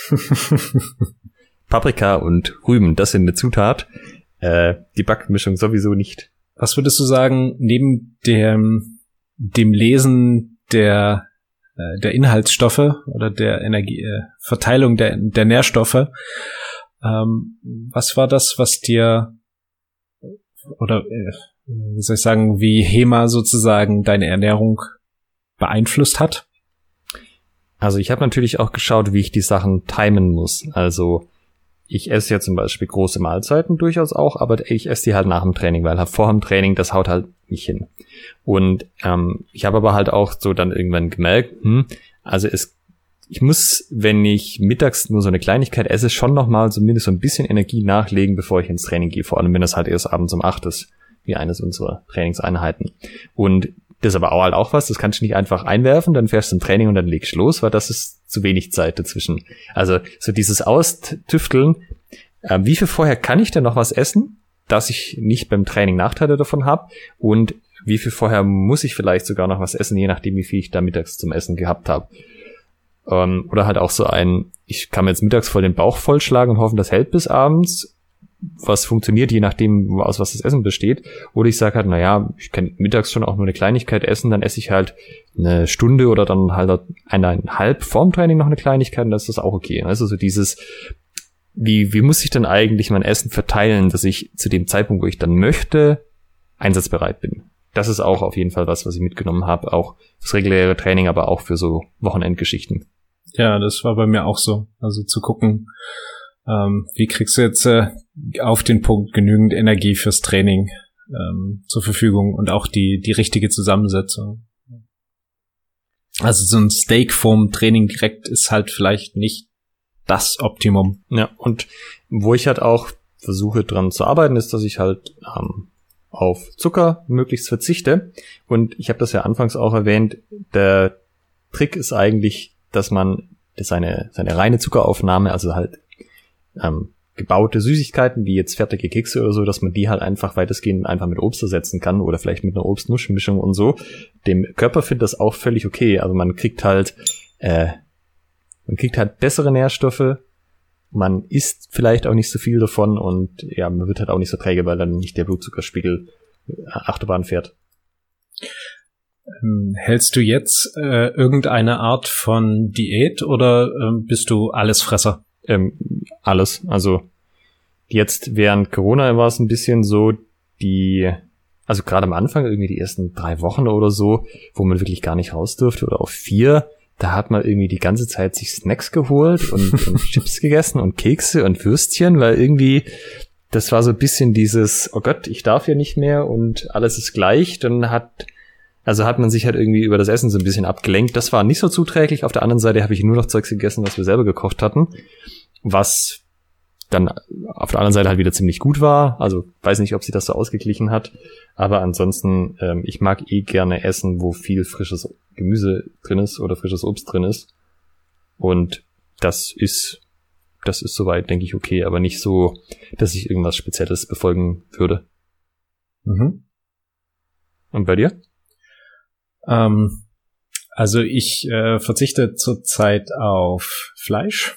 Paprika und Rüben, das sind eine Zutat. Äh, die Backmischung sowieso nicht. Was würdest du sagen, neben dem, dem Lesen der, äh, der Inhaltsstoffe oder der Energie, äh, Verteilung der, der Nährstoffe, ähm, was war das, was dir, oder äh, wie soll ich sagen, wie HEMA sozusagen deine Ernährung beeinflusst hat? Also ich habe natürlich auch geschaut, wie ich die Sachen timen muss. Also ich esse ja zum Beispiel große Mahlzeiten durchaus auch, aber ich esse die halt nach dem Training, weil halt vor dem Training, das haut halt nicht hin. Und ähm, ich habe aber halt auch so dann irgendwann gemerkt, hm, also es, ich muss, wenn ich mittags nur so eine Kleinigkeit esse, schon nochmal zumindest so ein bisschen Energie nachlegen, bevor ich ins Training gehe. Vor allem, wenn das halt erst abends um acht ist, wie eines unserer Trainingseinheiten. Und das ist aber auch halt auch was, das kannst du nicht einfach einwerfen, dann fährst du zum Training und dann legst du los, weil das ist zu wenig Zeit dazwischen. Also so dieses Austüfteln, äh, wie viel vorher kann ich denn noch was essen, dass ich nicht beim Training Nachteile davon habe, und wie viel vorher muss ich vielleicht sogar noch was essen, je nachdem, wie viel ich da mittags zum Essen gehabt habe. Ähm, oder halt auch so ein, ich kann mir jetzt mittags voll den Bauch vollschlagen und hoffen, das hält bis abends, was funktioniert, je nachdem, aus was das Essen besteht. Oder ich sage halt, naja, ich kann mittags schon auch nur eine Kleinigkeit essen, dann esse ich halt eine Stunde oder dann halt eineinhalb vorm Training noch eine Kleinigkeit, und das ist das auch okay. Also so dieses, wie, wie muss ich denn eigentlich mein Essen verteilen, dass ich zu dem Zeitpunkt, wo ich dann möchte, einsatzbereit bin. Das ist auch auf jeden Fall was, was ich mitgenommen habe, auch fürs reguläre Training, aber auch für so Wochenendgeschichten. Ja, das war bei mir auch so. Also zu gucken, ähm, wie kriegst du jetzt äh, auf den Punkt genügend Energie fürs Training ähm, zur Verfügung und auch die die richtige Zusammensetzung. Also so ein Steak vorm Training direkt ist halt vielleicht nicht das Optimum. Ja, und wo ich halt auch versuche dran zu arbeiten, ist, dass ich halt ähm, auf Zucker möglichst verzichte. Und ich habe das ja anfangs auch erwähnt, der Trick ist eigentlich, dass man seine seine reine Zuckeraufnahme, also halt ähm, gebaute Süßigkeiten, wie jetzt fertige Kekse oder so, dass man die halt einfach weitestgehend einfach mit Obst ersetzen kann oder vielleicht mit einer Obst-Nuss-Mischung und so. Dem Körper findet das auch völlig okay. Also man kriegt halt äh, man kriegt halt bessere Nährstoffe, man isst vielleicht auch nicht so viel davon und ja, man wird halt auch nicht so träge, weil dann nicht der Blutzuckerspiegel Achterbahn fährt. Ähm, hältst du jetzt äh, irgendeine Art von Diät oder ähm, bist du Allesfresser? Ähm, alles. Also jetzt während Corona war es ein bisschen so, die, also gerade am Anfang, irgendwie die ersten drei Wochen oder so, wo man wirklich gar nicht raus durfte, oder auch vier, da hat man irgendwie die ganze Zeit sich Snacks geholt und, und Chips gegessen und Kekse und Würstchen, weil irgendwie, das war so ein bisschen dieses, oh Gott, ich darf ja nicht mehr und alles ist gleich. Dann hat, also hat man sich halt irgendwie über das Essen so ein bisschen abgelenkt. Das war nicht so zuträglich. Auf der anderen Seite habe ich nur noch Zeugs gegessen, was wir selber gekocht hatten, was dann auf der anderen Seite halt wieder ziemlich gut war. Also weiß nicht, ob sie das so ausgeglichen hat. Aber ansonsten, ähm, ich mag eh gerne essen, wo viel frisches Gemüse drin ist oder frisches Obst drin ist. Und das ist, das ist soweit, denke ich, okay. Aber nicht so, dass ich irgendwas Spezielles befolgen würde. Mhm. Und bei dir? Ähm, also ich äh, verzichte zurzeit auf Fleisch.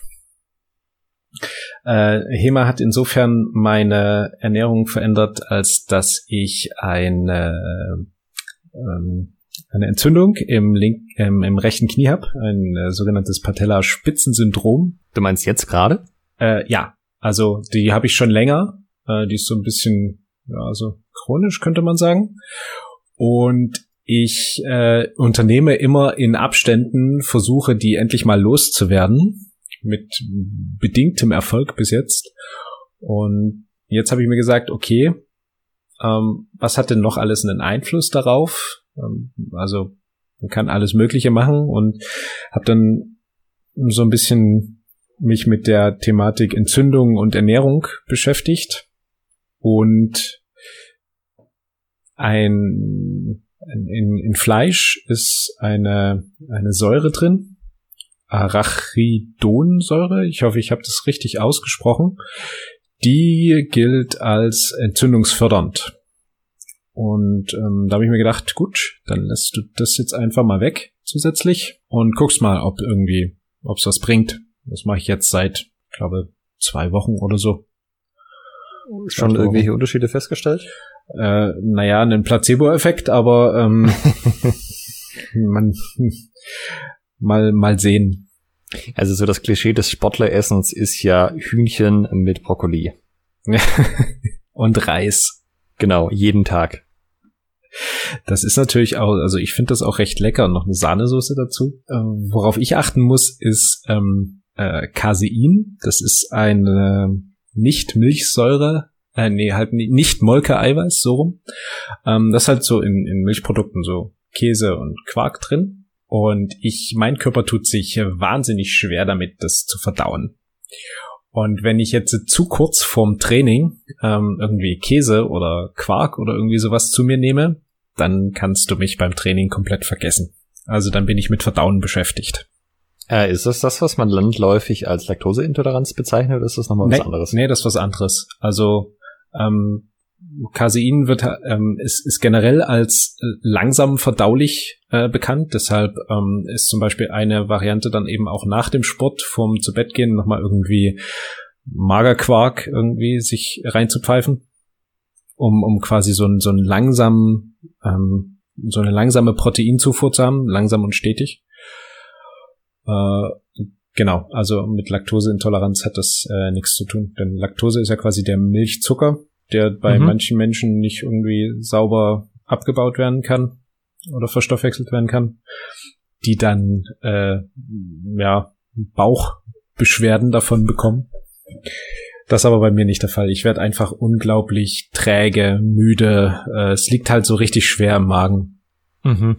Äh, HEMA hat insofern meine Ernährung verändert, als dass ich eine, ähm, eine Entzündung im, link, ähm, im rechten Knie habe, ein äh, sogenanntes Patella-Spitzensyndrom. Du meinst jetzt gerade? Äh, ja, also die habe ich schon länger. Äh, die ist so ein bisschen, ja, also chronisch könnte man sagen. Und ich äh, unternehme immer in Abständen Versuche, die endlich mal loszuwerden. Mit bedingtem Erfolg bis jetzt. Und jetzt habe ich mir gesagt, okay, ähm, was hat denn noch alles einen Einfluss darauf? Ähm, also man kann alles Mögliche machen und habe dann so ein bisschen mich mit der Thematik Entzündung und Ernährung beschäftigt. Und ein in, in Fleisch ist eine eine Säure drin. Arachidonsäure, ich hoffe, ich habe das richtig ausgesprochen, die gilt als entzündungsfördernd. Und ähm, da habe ich mir gedacht, gut, dann lässt du das jetzt einfach mal weg zusätzlich und guckst mal, ob irgendwie, ob es was bringt. Das mache ich jetzt seit, ich glaube, zwei Wochen oder so. Schon irgendwelche Unterschiede festgestellt? Äh, naja, einen Placebo-Effekt, aber ähm, man mal mal sehen. Also so das Klischee des Sportleressens ist ja Hühnchen mit Brokkoli. Und Reis. Genau, jeden Tag. Das ist natürlich auch, also ich finde das auch recht lecker und noch eine Sahnesoße dazu. Ähm, worauf ich achten muss, ist ähm, äh, Casein. Das ist eine Nicht-Milchsäure, äh, nee, halt nicht Molke-Eiweiß, so rum. Ähm, das ist halt so in, in Milchprodukten, so Käse und Quark drin. Und ich, mein Körper tut sich wahnsinnig schwer damit, das zu verdauen. Und wenn ich jetzt zu kurz vorm Training ähm, irgendwie Käse oder Quark oder irgendwie sowas zu mir nehme, dann kannst du mich beim Training komplett vergessen. Also dann bin ich mit Verdauen beschäftigt. Äh, ist das das, was man landläufig als Laktoseintoleranz bezeichnet, oder ist das nochmal was nee, anderes? Nee, das ist was anderes. Also ähm, Casein wird ähm, ist, ist generell als äh, langsam verdaulich äh, bekannt. Deshalb ähm, ist zum Beispiel eine Variante dann eben auch nach dem Sport vorm zu Bett gehen nochmal irgendwie Magerquark irgendwie sich reinzupfeifen, um um quasi so ein so ein langsam ähm, so eine langsame Proteinzufuhr zu haben, langsam und stetig. Äh, genau, also mit Laktoseintoleranz hat das äh, nichts zu tun, denn Laktose ist ja quasi der Milchzucker, der bei mhm. manchen Menschen nicht irgendwie sauber abgebaut werden kann oder verstoffwechselt werden kann, die dann äh, ja Bauchbeschwerden davon bekommen. Das ist aber bei mir nicht der Fall. Ich werde einfach unglaublich träge, müde. Äh, es liegt halt so richtig schwer im Magen. Mhm.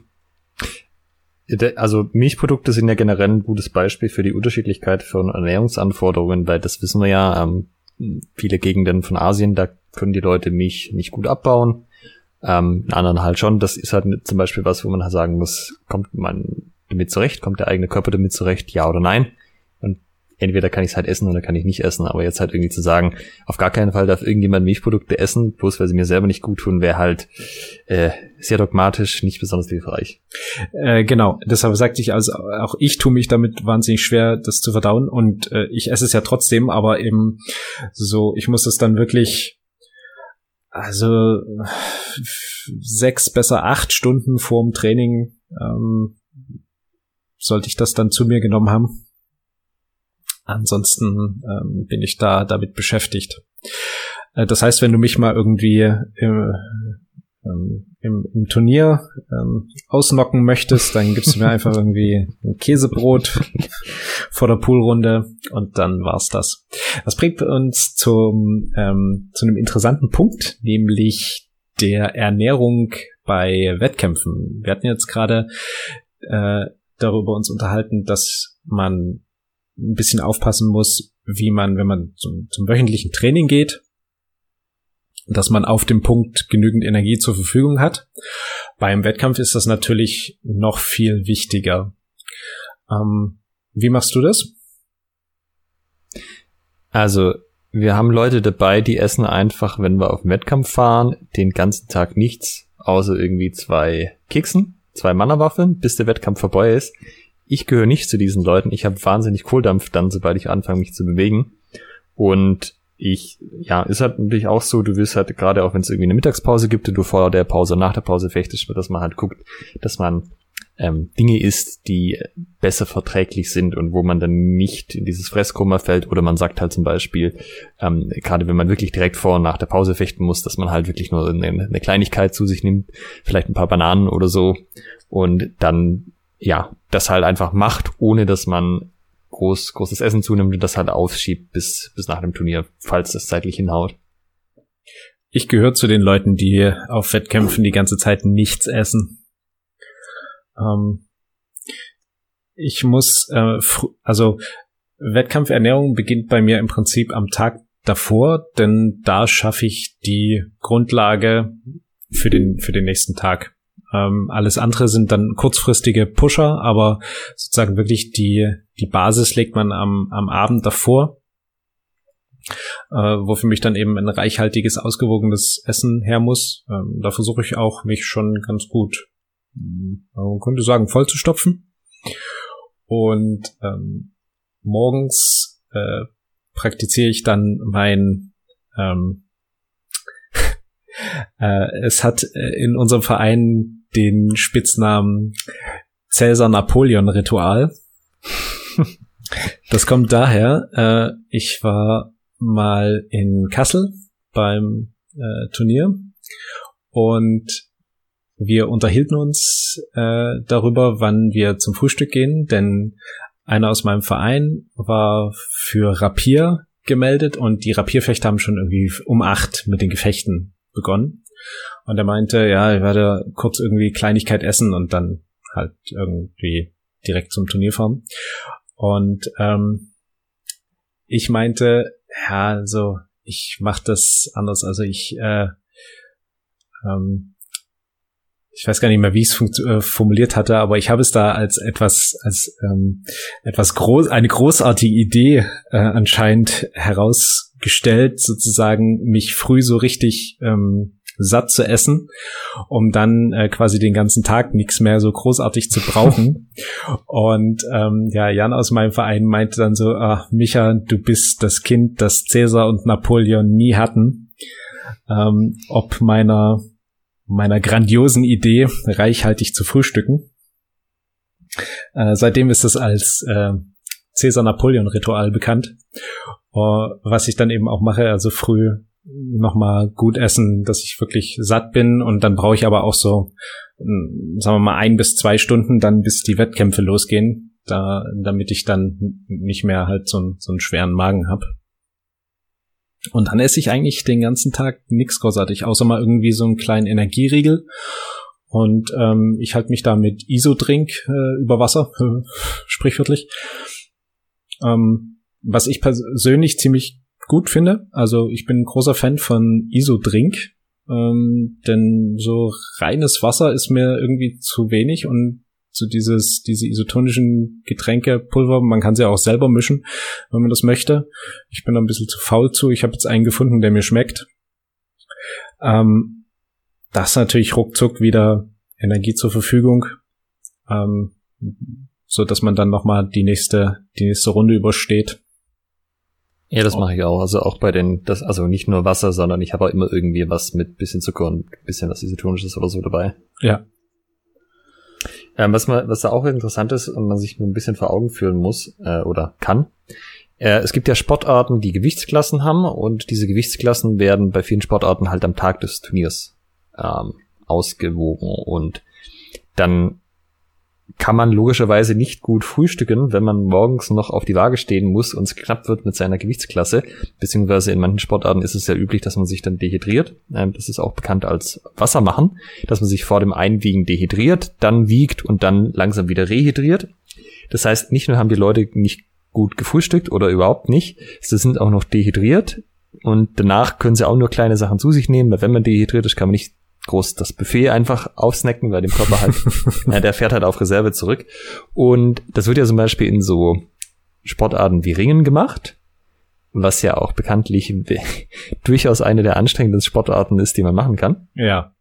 Also Milchprodukte sind ja generell ein gutes Beispiel für die Unterschiedlichkeit von Ernährungsanforderungen, weil das wissen wir ja, ähm, viele Gegenden von Asien, da können die Leute Milch nicht gut abbauen, ähm, in anderen halt schon. Das ist halt zum Beispiel was, wo man halt sagen muss, kommt man damit zurecht, kommt der eigene Körper damit zurecht, ja oder nein? Und entweder kann ich es halt essen oder kann ich nicht essen, aber jetzt halt irgendwie zu sagen, auf gar keinen Fall darf irgendjemand Milchprodukte essen, bloß weil sie mir selber nicht gut tun, wäre halt äh, sehr dogmatisch, nicht besonders hilfreich. Äh, genau, deshalb sagte ich, also auch ich tue mich damit wahnsinnig schwer, das zu verdauen und äh, ich esse es ja trotzdem, aber eben so, ich muss es dann wirklich also sechs, besser acht Stunden vorm Training ähm, sollte ich das dann zu mir genommen haben. Ansonsten ähm, bin ich da damit beschäftigt. Äh, das heißt, wenn du mich mal irgendwie im, ähm, im, im Turnier ähm, ausnocken möchtest, dann gibst du mir einfach irgendwie ein Käsebrot vor der Poolrunde und dann war's das. Das bringt uns zum ähm, zu einem interessanten Punkt, nämlich der Ernährung bei Wettkämpfen. Wir hatten jetzt gerade äh, darüber uns unterhalten, dass man ein bisschen aufpassen muss, wie man, wenn man zum, zum wöchentlichen Training geht, dass man auf dem Punkt genügend Energie zur Verfügung hat. Beim Wettkampf ist das natürlich noch viel wichtiger. Ähm, wie machst du das? Also, wir haben Leute dabei, die essen einfach, wenn wir auf den Wettkampf fahren, den ganzen Tag nichts, außer irgendwie zwei Keksen, zwei Mannerwaffeln, bis der Wettkampf vorbei ist. Ich gehöre nicht zu diesen Leuten. Ich habe wahnsinnig Kohldampf dann, sobald ich anfange, mich zu bewegen. Und ich, ja, ist halt natürlich auch so, du willst halt gerade auch, wenn es irgendwie eine Mittagspause gibt und du vor der Pause, nach der Pause fechtest, dass man halt guckt, dass man ähm, Dinge isst, die besser verträglich sind und wo man dann nicht in dieses Fresskoma fällt oder man sagt halt zum Beispiel, ähm, gerade wenn man wirklich direkt vor und nach der Pause fechten muss, dass man halt wirklich nur eine, eine Kleinigkeit zu sich nimmt, vielleicht ein paar Bananen oder so und dann ja, das halt einfach macht, ohne dass man groß großes Essen zunimmt und das halt aufschiebt bis bis nach dem Turnier, falls das zeitlich hinhaut. Ich gehöre zu den Leuten, die auf Wettkämpfen die ganze Zeit nichts essen. Ähm, ich muss, äh, fr- also Wettkampfernährung beginnt bei mir im Prinzip am Tag davor, denn da schaffe ich die Grundlage für den für den nächsten Tag. Ähm, alles andere sind dann kurzfristige Pusher, aber sozusagen wirklich die die Basis legt man am am Abend davor, äh, wo für mich dann eben ein reichhaltiges, ausgewogenes Essen her muss. Ähm, da versuche ich auch, mich schon ganz gut, man könnte sagen, voll zu stopfen. Und ähm, morgens äh, praktiziere ich dann mein ähm, äh, es hat in unserem Verein den Spitznamen Cäsar-Napoleon-Ritual. Das kommt daher, äh, ich war mal in Kassel beim äh, Turnier und wir unterhielten uns äh, darüber, wann wir zum Frühstück gehen, denn einer aus meinem Verein war für Rapier gemeldet und die Rapierfechter haben schon irgendwie um acht mit den Gefechten begonnen. Und er meinte, ja, ich werde kurz irgendwie Kleinigkeit essen und dann halt irgendwie direkt zum Turnier fahren. Und ähm, ich meinte, ja, also ich mache das anders. Also ich, äh, ähm, ich weiß gar nicht mehr, wie ich es funkt- äh, formuliert hatte, aber ich habe es da als etwas, als ähm, etwas groß, eine großartige Idee äh, anscheinend herausgestellt, sozusagen mich früh so richtig ähm, satt zu essen, um dann äh, quasi den ganzen Tag nichts mehr so großartig zu brauchen. Und ähm, ja, Jan aus meinem Verein meinte dann so, ah, Micha, du bist das Kind, das Cäsar und Napoleon nie hatten. Ähm, ob meiner meiner grandiosen Idee, reichhaltig zu frühstücken. Äh, seitdem ist es als äh, Cäsar-Napoleon-Ritual bekannt, uh, was ich dann eben auch mache, also früh nochmal gut essen, dass ich wirklich satt bin, und dann brauche ich aber auch so, sagen wir mal, ein bis zwei Stunden dann, bis die Wettkämpfe losgehen, da, damit ich dann nicht mehr halt so, so einen schweren Magen habe. Und dann esse ich eigentlich den ganzen Tag nichts großartig, außer mal irgendwie so einen kleinen Energieriegel. Und ähm, ich halte mich da mit Isodrink äh, über Wasser, äh, sprichwörtlich. Ähm, was ich persönlich ziemlich gut finde. Also ich bin ein großer Fan von Isodrink, ähm, denn so reines Wasser ist mir irgendwie zu wenig, und so dieses diese isotonischen Getränkepulver, man kann sie ja auch selber mischen, wenn man das möchte. Ich bin da ein bisschen zu faul zu. Ich habe jetzt einen gefunden, der mir schmeckt. Ähm, das natürlich ruckzuck wieder Energie zur Verfügung, ähm, so dass man dann nochmal die nächste die nächste Runde übersteht. Ja, das mache ich auch. Also auch bei den, das, also nicht nur Wasser, sondern ich habe auch immer irgendwie was mit bisschen Zucker und bisschen was Isotonisches oder so dabei. Ja. Ähm, was man, was da auch interessant ist und man sich ein bisschen vor Augen führen muss, äh, oder kann. Äh, es gibt ja Sportarten, die Gewichtsklassen haben, und diese Gewichtsklassen werden bei vielen Sportarten halt am Tag des Turniers ähm, ausgewogen, und dann kann man logischerweise nicht gut frühstücken, wenn man morgens noch auf die Waage stehen muss und es knapp wird mit seiner Gewichtsklasse, beziehungsweise in manchen Sportarten ist es ja üblich, dass man sich dann dehydriert. Das ist auch bekannt als Wassermachen, dass man sich vor dem Einwiegen dehydriert, dann wiegt und dann langsam wieder rehydriert. Das heißt, nicht nur haben die Leute nicht gut gefrühstückt oder überhaupt nicht, sie sind auch noch dehydriert, und danach können sie auch nur kleine Sachen zu sich nehmen, weil wenn man dehydriert ist, kann man nicht groß das Buffet einfach aufsnacken, weil dem Körper halt, ja, der fährt halt auf Reserve zurück. Und das wird ja zum Beispiel in so Sportarten wie Ringen gemacht, was ja auch bekanntlich durchaus eine der anstrengendsten Sportarten ist, die man machen kann. Ja.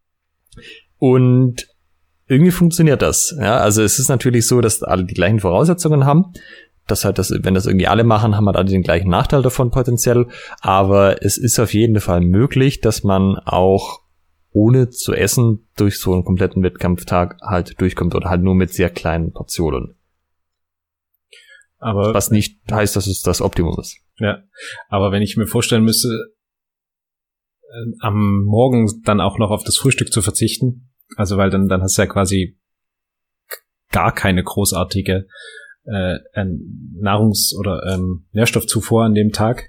Und irgendwie funktioniert das. Ja, also es ist natürlich so, dass alle die gleichen Voraussetzungen haben. Das halt, das, wenn das irgendwie alle machen, haben halt alle den gleichen Nachteil davon potenziell. Aber es ist auf jeden Fall möglich, dass man auch ohne zu essen durch so einen kompletten Wettkampftag halt durchkommt, oder halt nur mit sehr kleinen Portionen. Aber was nicht heißt, dass es das Optimum ist. Ja, aber wenn ich mir vorstellen müsste, äh, am Morgen dann auch noch auf das Frühstück zu verzichten, also weil dann dann hast du ja quasi gar keine großartige äh, Nahrungs- oder ähm, Nährstoffzufuhr an dem Tag.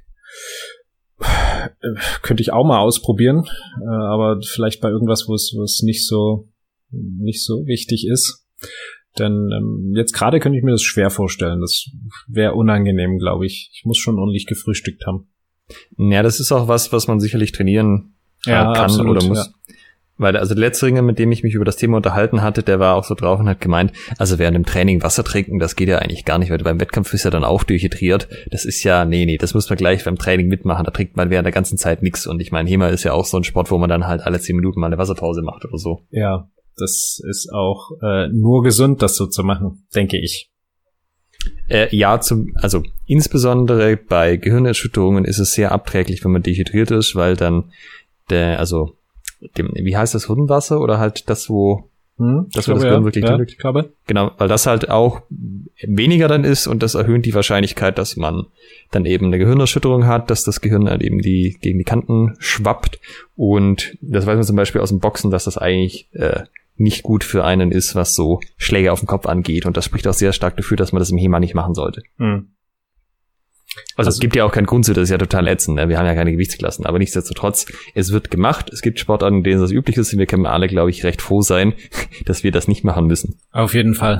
Könnte ich auch mal ausprobieren, äh, aber vielleicht bei irgendwas, wo es wo es nicht so nicht so wichtig ist. Denn ähm, jetzt gerade könnte ich mir das schwer vorstellen. Das wäre unangenehm, glaube ich. Ich muss schon ordentlich gefrühstückt haben. Ja, das ist auch was, was man sicherlich trainieren äh, ja, kann absolut, oder muss. Weil also der letzte Ringer, mit dem ich mich über das Thema unterhalten hatte, der war auch so drauf und hat gemeint, also während dem Training Wasser trinken, das geht ja eigentlich gar nicht, weil beim Wettkampf ist ja dann auch dehydriert. Das ist ja, nee, nee, das muss man gleich beim Training mitmachen, da trinkt man während der ganzen Zeit nichts. Und ich meine, HEMA ist ja auch so ein Sport, wo man dann halt alle zehn Minuten mal eine Wasserpause macht oder so. Ja, das ist auch äh, nur gesund, das so zu machen, denke ich. Äh, ja, zum, also insbesondere bei Gehirnerschütterungen ist es sehr abträglich, wenn man dehydriert ist, weil dann der, also dem, wie heißt das, Hirnwasser oder halt das, wo hm, das, wo das Gehirn ja, wirklich ja, ich glaube. Genau, weil das halt auch weniger dann ist und das erhöht die Wahrscheinlichkeit, dass man dann eben eine Gehirnerschütterung hat, dass das Gehirn halt eben die gegen die Kanten schwappt. Und das weiß man zum Beispiel aus dem Boxen, dass das eigentlich äh, nicht gut für einen ist, was so Schläge auf den Kopf angeht. Und das spricht auch sehr stark dafür, dass man das im HEMA nicht machen sollte. Hm. Also, also es gibt ja auch keinen Grund zu, das ist ja total ätzend, ne? Wir haben ja keine Gewichtsklassen, aber nichtsdestotrotz, es wird gemacht, es gibt Sportarten, in denen das üblich ist und wir können alle, glaube ich, recht froh sein, dass wir das nicht machen müssen. Auf jeden Fall.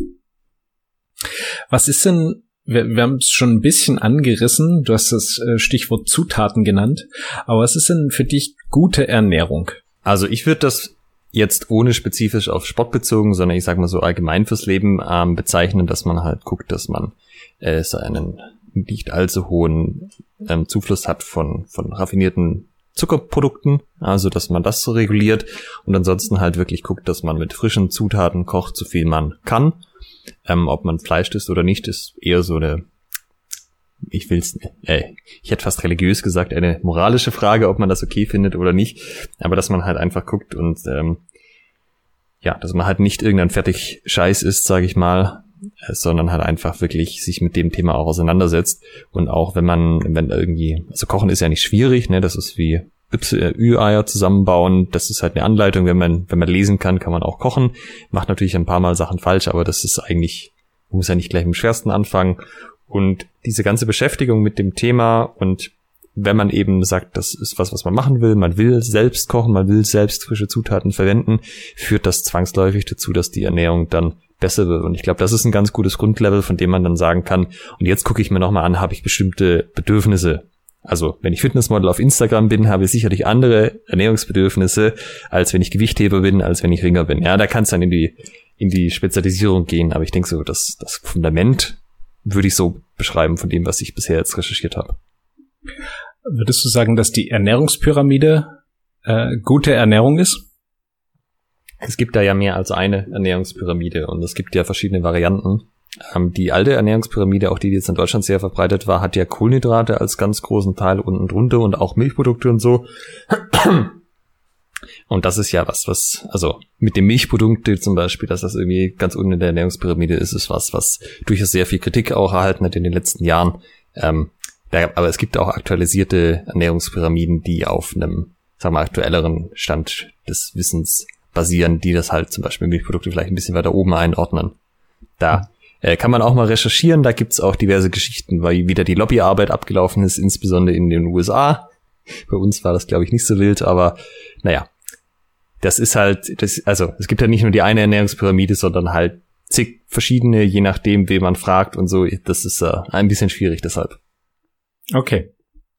Was ist denn, wir, wir haben es schon ein bisschen angerissen, du hast das Stichwort Zutaten genannt, aber was ist denn für dich gute Ernährung? Also ich würde das jetzt ohne spezifisch auf Sport bezogen, sondern ich sag mal so allgemein fürs Leben ähm, bezeichnen, dass man halt guckt, dass man äh, seinen nicht allzu hohen ähm, Zufluss hat von von raffinierten Zuckerprodukten, also dass man das so reguliert und ansonsten halt wirklich guckt, dass man mit frischen Zutaten kocht, so viel man kann. Ähm, ob man Fleisch isst oder nicht, ist eher so eine, ich will's, äh, ich hätte fast religiös gesagt, eine moralische Frage, ob man das okay findet oder nicht, aber dass man halt einfach guckt und ähm, ja, dass man halt nicht irgendein fertig Scheiß isst, sage ich mal, sondern halt einfach wirklich sich mit dem Thema auch auseinandersetzt. Und auch wenn man, wenn irgendwie, also Kochen ist ja nicht schwierig, ne, das ist wie Ü-Eier zusammenbauen, das ist halt eine Anleitung, wenn man, wenn man lesen kann, kann man auch kochen, macht natürlich ein paar Mal Sachen falsch, aber das ist eigentlich, man muss ja nicht gleich mit dem Schwersten anfangen. Und diese ganze Beschäftigung mit dem Thema und wenn man eben sagt, das ist was, was man machen will, man will selbst kochen, man will selbst frische Zutaten verwenden, führt das zwangsläufig dazu, dass die Ernährung dann besser wird. Und ich glaube, das ist ein ganz gutes Grundlevel, von dem man dann sagen kann, und jetzt gucke ich mir nochmal an, habe ich bestimmte Bedürfnisse. Also, wenn ich Fitnessmodel auf Instagram bin, habe ich sicherlich andere Ernährungsbedürfnisse, als wenn ich Gewichtheber bin, als wenn ich Ringer bin. Ja, da kann es dann in die, in die Spezialisierung gehen, aber ich denke so, das, das Fundament würde ich so beschreiben von dem, was ich bisher jetzt recherchiert habe. Würdest du sagen, dass die Ernährungspyramide äh, gute Ernährung ist? Es gibt da ja mehr als eine Ernährungspyramide und es gibt ja verschiedene Varianten. Ähm, die alte Ernährungspyramide, auch die, die jetzt in Deutschland sehr verbreitet war, hat ja Kohlenhydrate als ganz großen Teil unten drunter und auch Milchprodukte und so. Und das ist ja was, was, also mit den Milchprodukten zum Beispiel, dass das irgendwie ganz unten in der Ernährungspyramide ist, ist was, was durchaus sehr viel Kritik auch erhalten hat in den letzten Jahren. Ähm, da, aber es gibt auch aktualisierte Ernährungspyramiden, die auf einem, sagen wir, aktuelleren Stand des Wissens basieren, die das halt zum Beispiel Milchprodukte vielleicht ein bisschen weiter oben einordnen. Da äh, kann man auch mal recherchieren, da gibt's auch diverse Geschichten, weil wieder die Lobbyarbeit abgelaufen ist, insbesondere in den U S A. Bei uns war das, glaube ich, nicht so wild, aber naja, das ist halt, das, also es gibt ja nicht nur die eine Ernährungspyramide, sondern halt zig verschiedene, je nachdem, wen man fragt und so. Das ist äh, ein bisschen schwierig deshalb. Okay.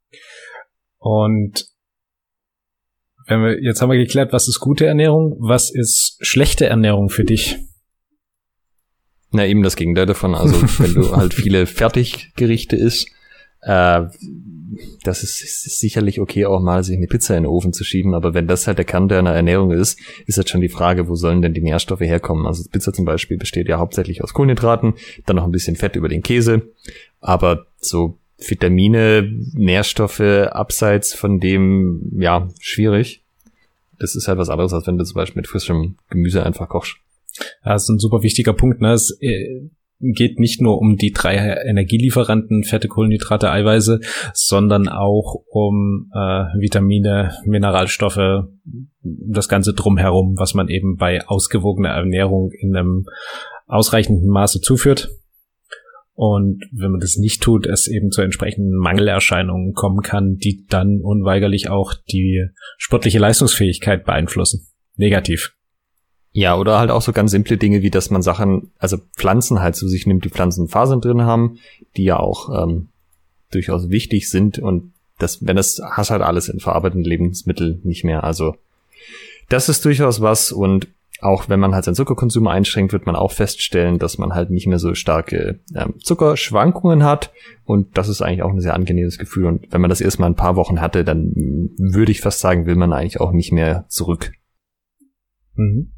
Und wenn wir, jetzt haben wir geklärt, was ist gute Ernährung, was ist schlechte Ernährung für dich? Na, eben das Gegenteil davon. Also, wenn du halt viele Fertiggerichte isst, äh, das ist, ist sicherlich okay, auch mal sich eine Pizza in den Ofen zu schieben, aber wenn das halt der Kern deiner Ernährung ist, ist halt schon die Frage, wo sollen denn die Nährstoffe herkommen? Also Pizza zum Beispiel besteht ja hauptsächlich aus Kohlenhydraten, dann noch ein bisschen Fett über den Käse, aber so Vitamine, Nährstoffe abseits von dem, ja, schwierig. Das ist halt was anderes, als wenn du zum Beispiel mit frischem Gemüse einfach kochst. Ja, das ist ein super wichtiger Punkt, ne? Es geht nicht nur um die drei Energielieferanten, Fette, Kohlenhydrate, Eiweiße, sondern auch um äh, Vitamine, Mineralstoffe, das Ganze drumherum, was man eben bei ausgewogener Ernährung in einem ausreichenden Maße zuführt. Und wenn man das nicht tut, es eben zu entsprechenden Mangelerscheinungen kommen kann, die dann unweigerlich auch die sportliche Leistungsfähigkeit beeinflussen. Negativ. Ja, oder halt auch so ganz simple Dinge, wie dass man Sachen, also Pflanzen halt zu sich nimmt, die Pflanzenfasern drin haben, die ja auch ähm, durchaus wichtig sind. Und das, wenn das hast halt alles in verarbeiteten Lebensmitteln nicht mehr. Also das ist durchaus was, und auch wenn man halt seinen Zuckerkonsum einschränkt, wird man auch feststellen, dass man halt nicht mehr so starke ähm, Zuckerschwankungen hat, und das ist eigentlich auch ein sehr angenehmes Gefühl, und wenn man das erstmal ein paar Wochen hatte, dann würde ich fast sagen, will man eigentlich auch nicht mehr zurück. Mhm.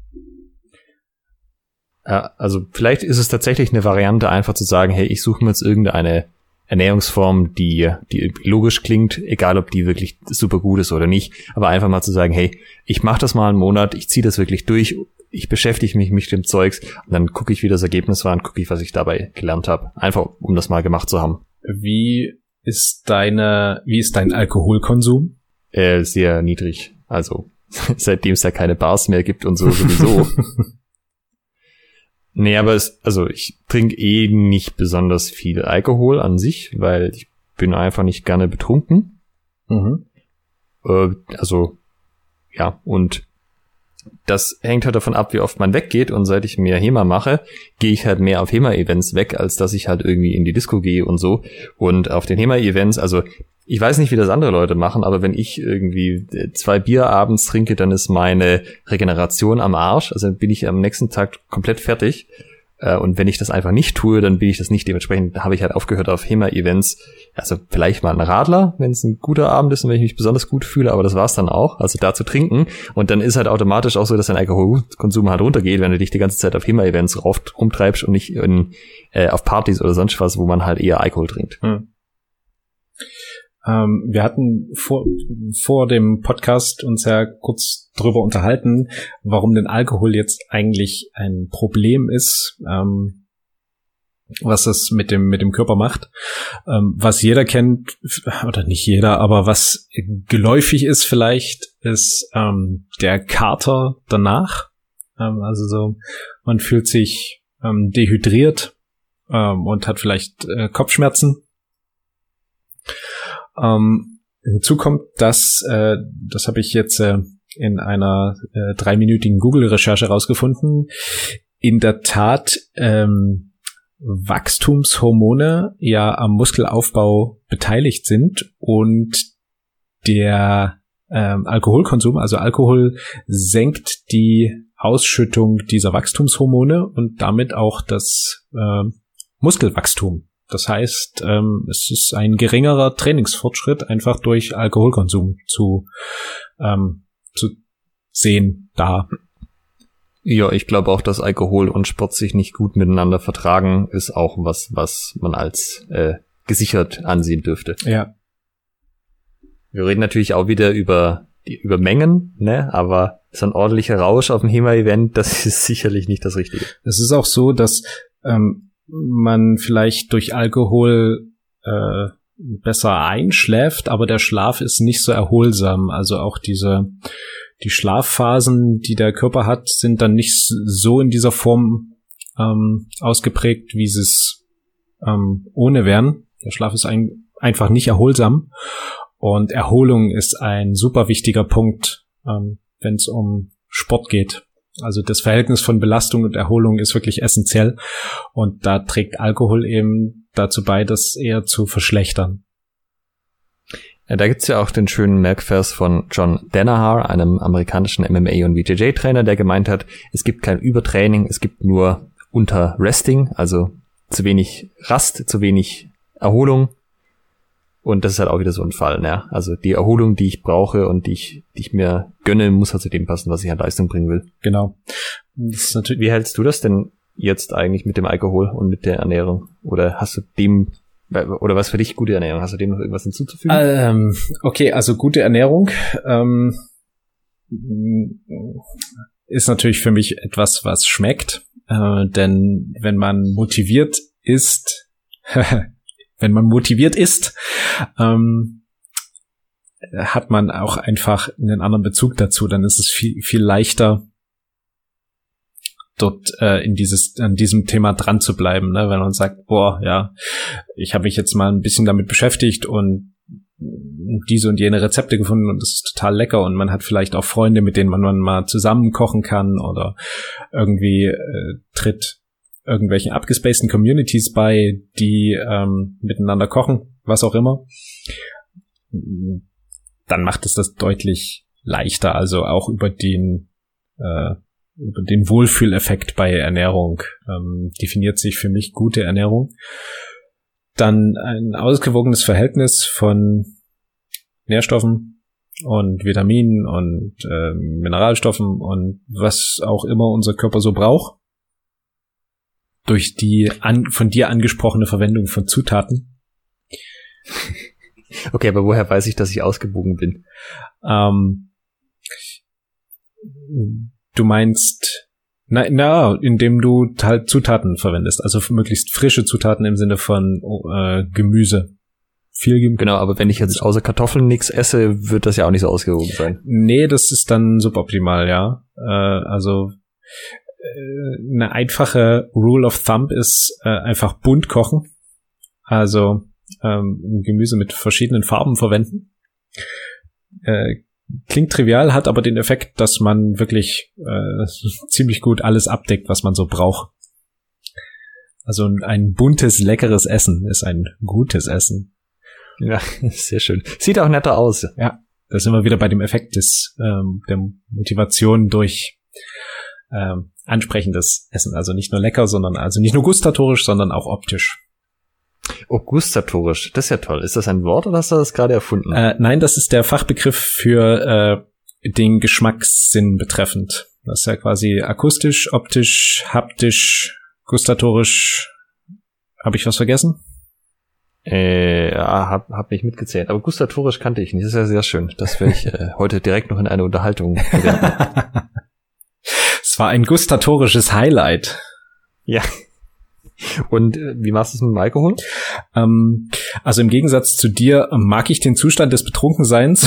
Äh, also vielleicht ist es tatsächlich eine Variante, einfach zu sagen, hey, ich suche mir jetzt irgendeine Ernährungsform, die, die logisch klingt, egal ob die wirklich super gut ist oder nicht, aber einfach mal zu sagen, hey, ich mache das mal einen Monat, ich ziehe das wirklich durch, ich beschäftige mich mit dem Zeugs, und dann gucke ich, wie das Ergebnis war, und gucke ich, was ich dabei gelernt habe. Einfach, um das mal gemacht zu haben. Wie ist deine, wie ist dein Alkoholkonsum? Äh, sehr niedrig. Also, seitdem es ja keine Bars mehr gibt und so sowieso. Nee, aber es, also ich trinke eh nicht besonders viel Alkohol an sich, weil ich bin einfach nicht gerne betrunken. Mhm. Äh, also, ja, und das hängt halt davon ab, wie oft man weggeht, und seit ich mehr HEMA mache, gehe ich halt mehr auf HEMA-Events weg, als dass ich halt irgendwie in die Disco gehe und so. Und auf den HEMA-Events, also ich weiß nicht, wie das andere Leute machen, aber wenn ich irgendwie zwei Bier abends trinke, dann ist meine Regeneration am Arsch. Also dann bin ich am nächsten Tag komplett fertig. Und wenn ich das einfach nicht tue, dann bin ich das nicht. Dementsprechend habe ich halt aufgehört auf HEMA-Events. Also vielleicht mal ein Radler, wenn es ein guter Abend ist und wenn ich mich besonders gut fühle, aber das war's dann auch. Also da zu trinken. Und dann ist halt automatisch auch so, dass dein Alkoholkonsum halt runtergeht, wenn du dich die ganze Zeit auf HEMA-Events rumtreibst und nicht in, äh, auf Partys oder sonst was, wo man halt eher Alkohol trinkt. Hm. Ähm, wir hatten vor, vor dem Podcast uns ja kurz drüber unterhalten, warum denn Alkohol jetzt eigentlich ein Problem ist, ähm, was das mit dem mit dem Körper macht. Ähm, was jeder kennt, oder nicht jeder, aber was geläufig ist vielleicht, ist ähm, der Kater danach. Ähm, also so, man fühlt sich ähm, dehydriert ähm, und hat vielleicht äh, Kopfschmerzen. Ähm, hinzu kommt, dass, äh, das habe ich jetzt äh, in einer äh, dreiminütigen Google-Recherche rausgefunden, in der Tat ähm, Wachstumshormone ja am Muskelaufbau beteiligt sind, und der ähm, Alkoholkonsum, also Alkohol senkt die Ausschüttung dieser Wachstumshormone und damit auch das äh, Muskelwachstum. Das heißt, ähm, es ist ein geringerer Trainingsfortschritt einfach durch Alkoholkonsum zu, ähm, zu sehen da. Ja, ich glaube auch, dass Alkohol und Sport sich nicht gut miteinander vertragen, ist auch was, was man als äh, gesichert ansehen dürfte. Ja. Wir reden natürlich auch wieder über die, über Mengen, ne? Aber so ein ordentlicher Rausch auf dem HEMA-Event, das ist sicherlich nicht das Richtige. Es ist auch so, dass ähm, man vielleicht durch Alkohol äh, besser einschläft, aber der Schlaf ist nicht so erholsam. Also auch diese die Schlafphasen, die der Körper hat, sind dann nicht so in dieser Form ähm, ausgeprägt, wie sie es ähm, ohne wären. Der Schlaf ist ein, einfach nicht erholsam, und Erholung ist ein super wichtiger Punkt, ähm, wenn es um Sport geht. Also das Verhältnis von Belastung und Erholung ist wirklich essentiell, und da trägt Alkohol eben dazu bei, das eher zu verschlechtern. Ja, da gibt's ja auch den schönen Merkvers von John Danaher, einem amerikanischen M M A- und B J J-Trainer, der gemeint hat, es gibt kein Übertraining, es gibt nur Unterresting, also zu wenig Rast, zu wenig Erholung. Und das ist halt auch wieder so ein Fall, ne? Also die Erholung, die ich brauche und die ich, die ich mir gönne, muss halt zu dem passen, was ich an Leistung bringen will. Genau. Das ist natürlich. Wie hältst du das denn jetzt eigentlich mit dem Alkohol und mit der Ernährung? Oder hast du dem, oder was für dich gute Ernährung? Hast du dem noch irgendwas hinzuzufügen? Ähm, okay, also gute Ernährung ähm, ist natürlich für mich etwas, was schmeckt. Äh, denn wenn man motiviert ist, wenn man motiviert ist, ähm, hat man auch einfach einen anderen Bezug dazu. Dann ist es viel, viel leichter, dort äh, in dieses an diesem Thema dran zu bleiben, ne? Wenn man sagt, boah, ja, ich habe mich jetzt mal ein bisschen damit beschäftigt und diese und jene Rezepte gefunden und das ist total lecker, und man hat vielleicht auch Freunde, mit denen man, man mal zusammen kochen kann, oder irgendwie äh, tritt irgendwelchen abgespaceden Communities bei, die ähm, miteinander kochen, was auch immer, dann macht es das deutlich leichter, also auch über den äh, über den Wohlfühleffekt bei Ernährung ähm, definiert sich für mich gute Ernährung. Dann ein ausgewogenes Verhältnis von Nährstoffen und Vitaminen und äh, Mineralstoffen und was auch immer unser Körper so braucht. Durch die an, von dir angesprochene Verwendung von Zutaten. Okay, aber woher weiß ich, dass ich ausgewogen bin? Ähm, du meinst, na, na, indem du halt Zutaten verwendest, also möglichst frische Zutaten im Sinne von äh, Gemüse. Viel Gemüse. Genau, aber wenn ich jetzt außer Kartoffeln nichts esse, wird das ja auch nicht so ausgewogen sein. Nee, das ist dann suboptimal, ja. Äh, also äh, eine einfache Rule of Thumb ist äh, einfach bunt kochen. Also ähm, Gemüse mit verschiedenen Farben verwenden. Äh, klingt trivial, hat aber den Effekt, dass man wirklich äh, ziemlich gut alles abdeckt, was man so braucht. Also ein buntes, leckeres Essen ist ein gutes Essen. Ja, sehr schön. Sieht auch netter aus. Ja, da sind wir wieder bei dem Effekt des ähm, der Motivation durch ähm, ansprechendes Essen. Also nicht nur lecker, sondern also nicht nur gustatorisch, sondern auch optisch. Oh, gustatorisch, das ist ja toll. Ist das ein Wort oder hast du das gerade erfunden? Äh, nein, das ist der Fachbegriff für äh, den Geschmackssinn betreffend. Das ist ja quasi akustisch, optisch, haptisch, gustatorisch. Habe ich was vergessen? Äh, ja, hab, hab nicht mitgezählt. Aber gustatorisch kannte ich nicht. Das ist ja sehr schön. Das werde ich äh, heute direkt noch in eine Unterhaltung verwenden. Es war ein gustatorisches Highlight. Ja. Und äh, wie machst du es mit dem Alkohol? Ähm, also im Gegensatz zu dir mag ich den Zustand des Betrunkenseins.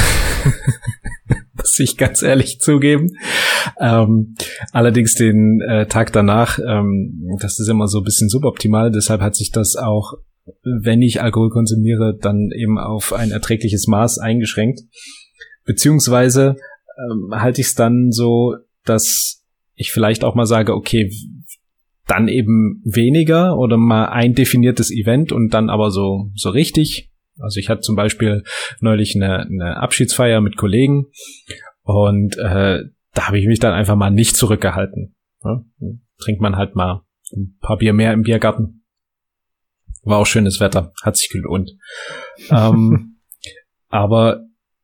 Muss ich ganz ehrlich zugeben. Ähm, allerdings den äh, Tag danach, ähm, das ist immer so ein bisschen suboptimal. Deshalb hat sich das auch, wenn ich Alkohol konsumiere, dann eben auf ein erträgliches Maß eingeschränkt. Beziehungsweise ähm, halte ich es dann so, dass ich vielleicht auch mal sage, okay, dann eben weniger oder mal ein definiertes Event und dann aber so so richtig. Also ich hatte zum Beispiel neulich eine, eine Abschiedsfeier mit Kollegen und äh, da habe ich mich dann einfach mal nicht zurückgehalten. Ja? Trinkt man halt mal ein paar Bier mehr im Biergarten. War auch schönes Wetter, hat sich gelohnt. ähm, aber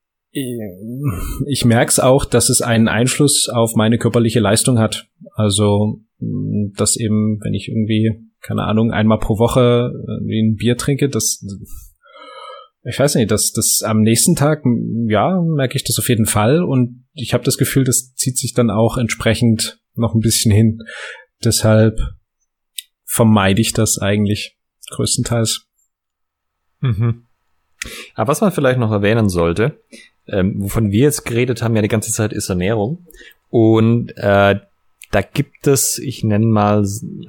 ich merke es auch, dass es einen Einfluss auf meine körperliche Leistung hat. Also, dass eben, wenn ich irgendwie, keine Ahnung, einmal pro Woche ein Bier trinke, das, ich weiß nicht, dass das am nächsten Tag, ja, merke ich das auf jeden Fall. Und ich habe das Gefühl, das zieht sich dann auch entsprechend noch ein bisschen hin. Deshalb vermeide ich das eigentlich größtenteils. Mhm. Aber was man vielleicht noch erwähnen sollte, ähm, wovon wir jetzt geredet haben ja die ganze Zeit, ist Ernährung. Und äh, da gibt es, ich nenne mal,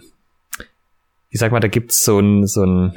ich sag mal, da gibt es so ein, so ein,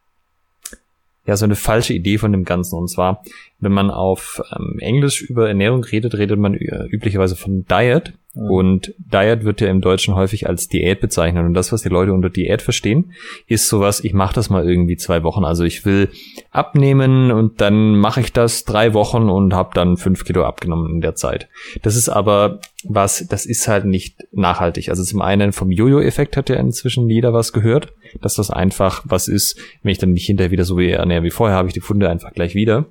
ja, so eine falsche Idee von dem Ganzen. Und zwar, wenn man auf ähm, Englisch über Ernährung redet, redet man ü- üblicherweise von Diet. Mhm. Und Diet wird ja im Deutschen häufig als Diät bezeichnet. Und das, was die Leute unter Diät verstehen, ist sowas, ich mache das mal irgendwie zwei Wochen. Also ich will abnehmen und dann mache ich das drei Wochen und habe dann fünf Kilo abgenommen in der Zeit. Das ist aber was, das ist halt nicht nachhaltig. Also zum einen vom Jojo-Effekt hat ja inzwischen jeder was gehört, dass das einfach was ist, wenn ich dann mich hinterher wieder so wie ernähre wie vorher, habe ich die Funde einfach gleich wieder.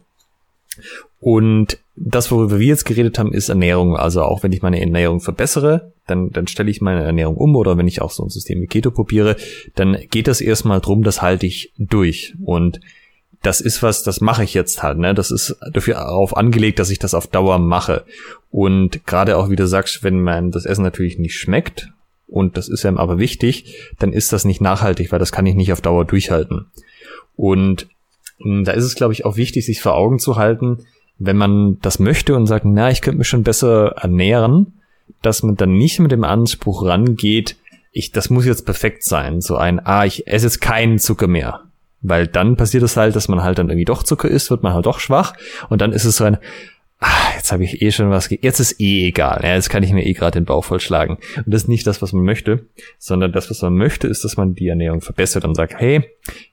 Und das, worüber wir jetzt geredet haben, ist Ernährung. Also auch wenn ich meine Ernährung verbessere, dann, dann stelle ich meine Ernährung um, oder wenn ich auch so ein System wie Keto probiere, dann geht das erstmal drum, das halte ich durch. Und das ist was, das mache ich jetzt halt, ne? Das ist darauf angelegt, dass ich das auf Dauer mache. Und gerade auch, wie du sagst, wenn man das Essen natürlich nicht schmeckt, und das ist einem aber wichtig, dann ist das nicht nachhaltig, weil das kann ich nicht auf Dauer durchhalten. Und da ist es, glaube ich, auch wichtig, sich vor Augen zu halten, wenn man das möchte und sagt, na, ich könnte mich schon besser ernähren, dass man dann nicht mit dem Anspruch rangeht, ich, das muss jetzt perfekt sein. So ein, ah, ich esse jetzt keinen Zucker mehr. Weil dann passiert es halt, dass man halt dann irgendwie doch Zucker isst, wird man halt doch schwach. Und dann ist es so ein, ah, jetzt habe ich eh schon was, ge- jetzt ist eh egal. Ja, jetzt kann ich mir eh gerade den Bauch vollschlagen. Und das ist nicht das, was man möchte, sondern das, was man möchte, ist, dass man die Ernährung verbessert und sagt, hey,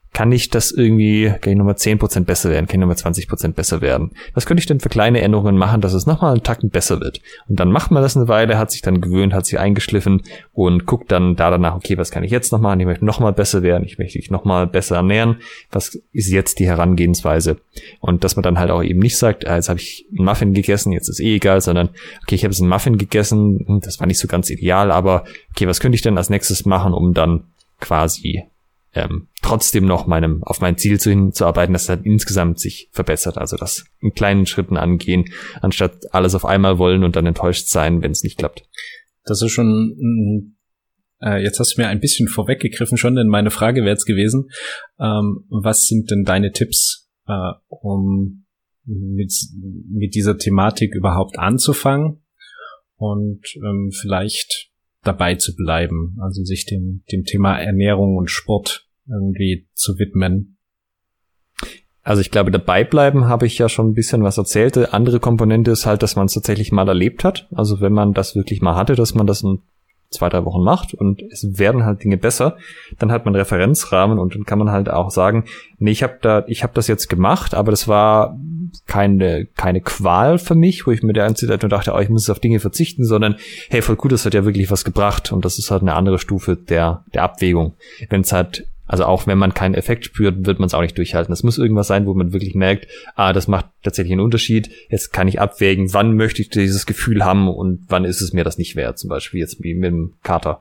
kann ich das irgendwie, kann ich nochmal zehn Prozent besser werden, kann ich nochmal zwanzig Prozent besser werden? Was könnte ich denn für kleine Änderungen machen, dass es nochmal einen Tacken besser wird? Und dann macht man das eine Weile, hat sich dann gewöhnt, hat sich eingeschliffen und guckt dann da danach, okay, was kann ich jetzt noch machen? Ich möchte nochmal besser werden, ich möchte mich nochmal besser ernähren. Was ist jetzt die Herangehensweise? Und dass man dann halt auch eben nicht sagt, ah, jetzt habe ich einen Muffin gegessen, jetzt ist eh egal, sondern okay, ich habe jetzt einen Muffin gegessen, das war nicht so ganz ideal, aber okay, was könnte ich denn als nächstes machen, um dann quasi ähm, trotzdem noch meinem auf mein Ziel zu hinzuarbeiten, dass es halt insgesamt sich verbessert. Also das in kleinen Schritten angehen, anstatt alles auf einmal wollen und dann enttäuscht sein, wenn es nicht klappt. Das ist schon, äh, jetzt hast du mir ein bisschen vorweggegriffen schon, denn meine Frage wäre jetzt gewesen, ähm, was sind denn deine Tipps, äh, um mit, mit dieser Thematik überhaupt anzufangen und ähm, vielleicht dabei zu bleiben, also sich dem, dem Thema Ernährung und Sport irgendwie zu widmen? Also ich glaube, dabei bleiben habe ich ja schon ein bisschen was erzählt. Die andere Komponente ist halt, dass man es tatsächlich mal erlebt hat. Also wenn man das wirklich mal hatte, dass man das in zwei, drei Wochen macht und es werden halt Dinge besser, dann hat man einen Referenzrahmen und dann kann man halt auch sagen, nee, ich habe da, ich habe das jetzt gemacht, aber das war keine keine Qual für mich, wo ich mir der einzige Zeit nur dachte, oh, ich muss auf Dinge verzichten, sondern hey, voll gut, das hat ja wirklich was gebracht und das ist halt eine andere Stufe der der Abwägung. Wenn es halt Also auch wenn man keinen Effekt spürt, wird man es auch nicht durchhalten. Es muss irgendwas sein, wo man wirklich merkt, ah, das macht tatsächlich einen Unterschied. Jetzt kann ich abwägen, wann möchte ich dieses Gefühl haben und wann ist es mir das nicht wert. Zum Beispiel jetzt wie mit dem Kater.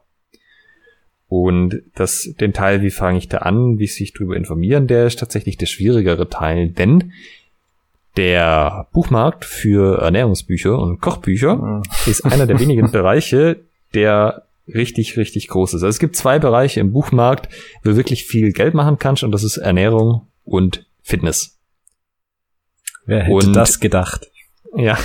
Und das, den Teil, wie fange ich da an, wie sich darüber informieren, der ist tatsächlich der schwierigere Teil, denn der Buchmarkt für Ernährungsbücher und Kochbücher ist einer der wenigen Bereiche, der richtig, richtig groß ist. Also es gibt zwei Bereiche im Buchmarkt, wo du wirklich viel Geld machen kannst, und das ist Ernährung und Fitness. Wer hätte und, das gedacht? Ja.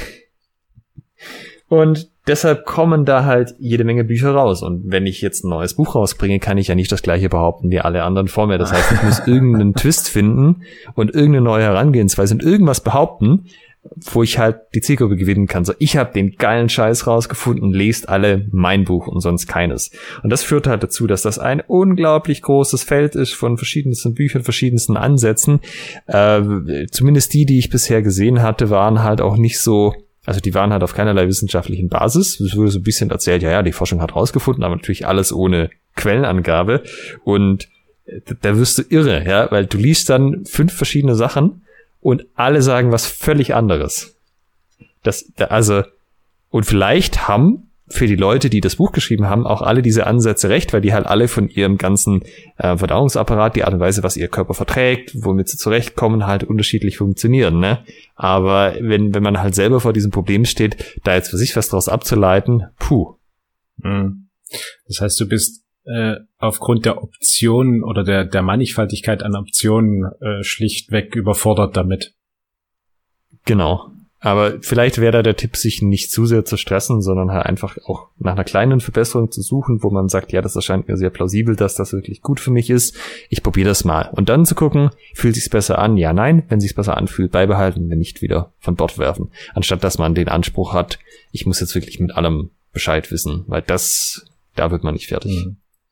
Und deshalb kommen da halt jede Menge Bücher raus. Und wenn ich jetzt ein neues Buch rausbringe, kann ich ja nicht das gleiche behaupten wie alle anderen vor mir. Das heißt, ich muss irgendeinen Twist finden und irgendeine neue Herangehensweise und irgendwas behaupten, wo ich halt die Zielgruppe gewinnen kann. So, ich habe den geilen Scheiß rausgefunden, lest alle mein Buch und sonst keines. Und das führt halt dazu, dass das ein unglaublich großes Feld ist von verschiedensten Büchern, verschiedensten Ansätzen. Äh, zumindest die, die ich bisher gesehen hatte, waren halt auch nicht so, also die waren halt auf keinerlei wissenschaftlichen Basis. Es wurde so ein bisschen erzählt, ja, ja, die Forschung hat rausgefunden, aber natürlich alles ohne Quellenangabe. Und da wirst du irre, ja, weil du liest dann fünf verschiedene Sachen und alle sagen was völlig anderes. Das, also, und vielleicht haben für die Leute, die das Buch geschrieben haben, auch alle diese Ansätze recht, weil die halt alle von ihrem ganzen äh, Verdauungsapparat, die Art und Weise, was ihr Körper verträgt, womit sie zurechtkommen, halt unterschiedlich funktionieren, ne? Aber wenn, wenn man halt selber vor diesem Problem steht, da jetzt für sich was draus abzuleiten, puh. Das heißt, du bist äh, aufgrund der Optionen oder der, der Mannigfaltigkeit an Optionen äh, schlichtweg überfordert damit. Genau. Aber vielleicht wäre da der Tipp, sich nicht zu sehr zu stressen, sondern halt einfach auch nach einer kleinen Verbesserung zu suchen, wo man sagt, ja, das erscheint mir sehr plausibel, dass das wirklich gut für mich ist. Ich probiere das mal. Und dann zu gucken, fühlt sich's besser an? Ja, nein. Wenn sich's besser anfühlt, beibehalten, wenn nicht, wieder von Bord werfen. Anstatt dass man den Anspruch hat, ich muss jetzt wirklich mit allem Bescheid wissen, weil das, da wird man nicht fertig.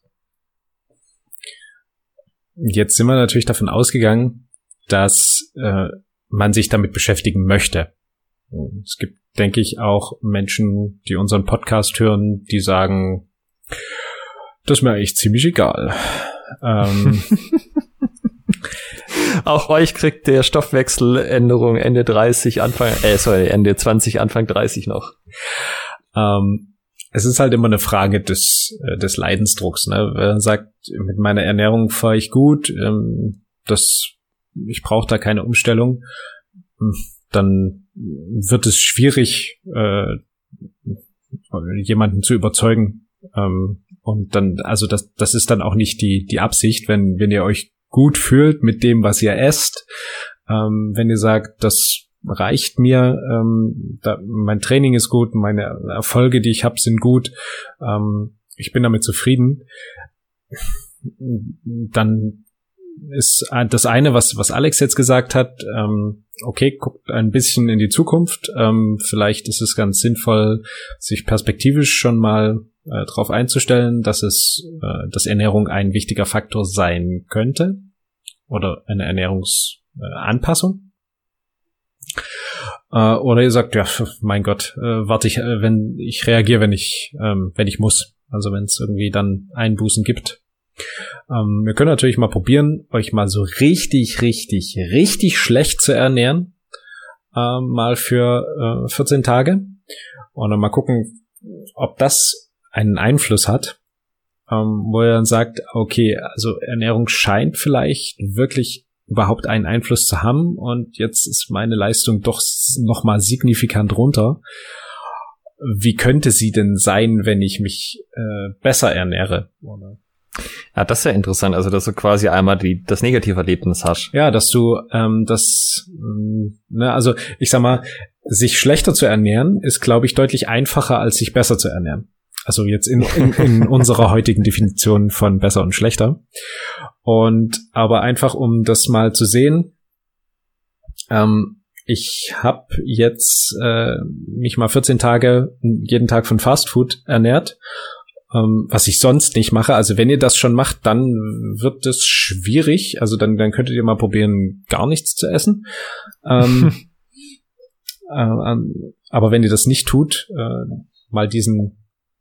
Jetzt sind wir natürlich davon ausgegangen, dass äh, man sich damit beschäftigen möchte. Es gibt, denke ich, auch Menschen, die unseren Podcast hören, die sagen, das ist mir eigentlich ziemlich egal. Ähm, auch euch kriegt der Stoffwechseländerung Ende dreißig, Anfang, äh, sorry, Ende zwanzig, Anfang dreißig noch. Ähm, es ist halt immer eine Frage des, äh, des Leidensdrucks, ne? Wer sagt, mit meiner Ernährung fahre ich gut, ähm, das, ich brauche da keine Umstellung, dann wird es schwierig, äh, jemanden zu überzeugen. Ähm, und dann, also das, das ist dann auch nicht die, die Absicht, wenn, wenn ihr euch gut fühlt mit dem, was ihr esst. Ähm, wenn ihr sagt, das reicht mir, ähm, da, mein Training ist gut, meine Erfolge, die ich habe, sind gut, ähm, ich bin damit zufrieden, dann ist das eine, was was Alex jetzt gesagt hat, ähm, okay, guckt ein bisschen in die Zukunft, ähm, vielleicht ist es ganz sinnvoll, sich perspektivisch schon mal äh, darauf einzustellen, dass es, äh, dass Ernährung ein wichtiger Faktor sein könnte oder eine Ernährungsanpassung. Äh, oder ihr sagt, ja, mein Gott, äh, warte ich, äh, wenn ich reagiere, wenn ich, ähm, wenn ich muss. Also wenn es irgendwie dann Einbußen gibt. Ähm, wir können natürlich mal probieren, euch mal so richtig, richtig, richtig schlecht zu ernähren. Äh, mal für äh, vierzehn Tage. Und dann mal gucken, ob das einen Einfluss hat. Ähm, wo er dann sagt, okay, also Ernährung scheint vielleicht wirklich überhaupt einen Einfluss zu haben. Und jetzt ist meine Leistung doch nochmal signifikant runter. Wie könnte sie denn sein, wenn ich mich äh, besser ernähre? Oder? Ja, das ist ja interessant. Also, dass du quasi einmal die, das Negativerlebnis hast. Ja, dass du ähm, das, ähm, ne, also ich sag mal, sich schlechter zu ernähren, ist, glaube ich, deutlich einfacher, als sich besser zu ernähren. Also jetzt in, in, in unserer heutigen Definition von besser und schlechter. Und aber einfach, um das mal zu sehen, ähm, ich habe jetzt äh, mich mal vierzehn Tage jeden Tag von Fastfood ernährt, ähm, was ich sonst nicht mache. Also wenn ihr das schon macht, dann wird es schwierig. Also dann, dann könntet ihr mal probieren, gar nichts zu essen. Ähm, äh, aber wenn ihr das nicht tut, äh, mal diesen,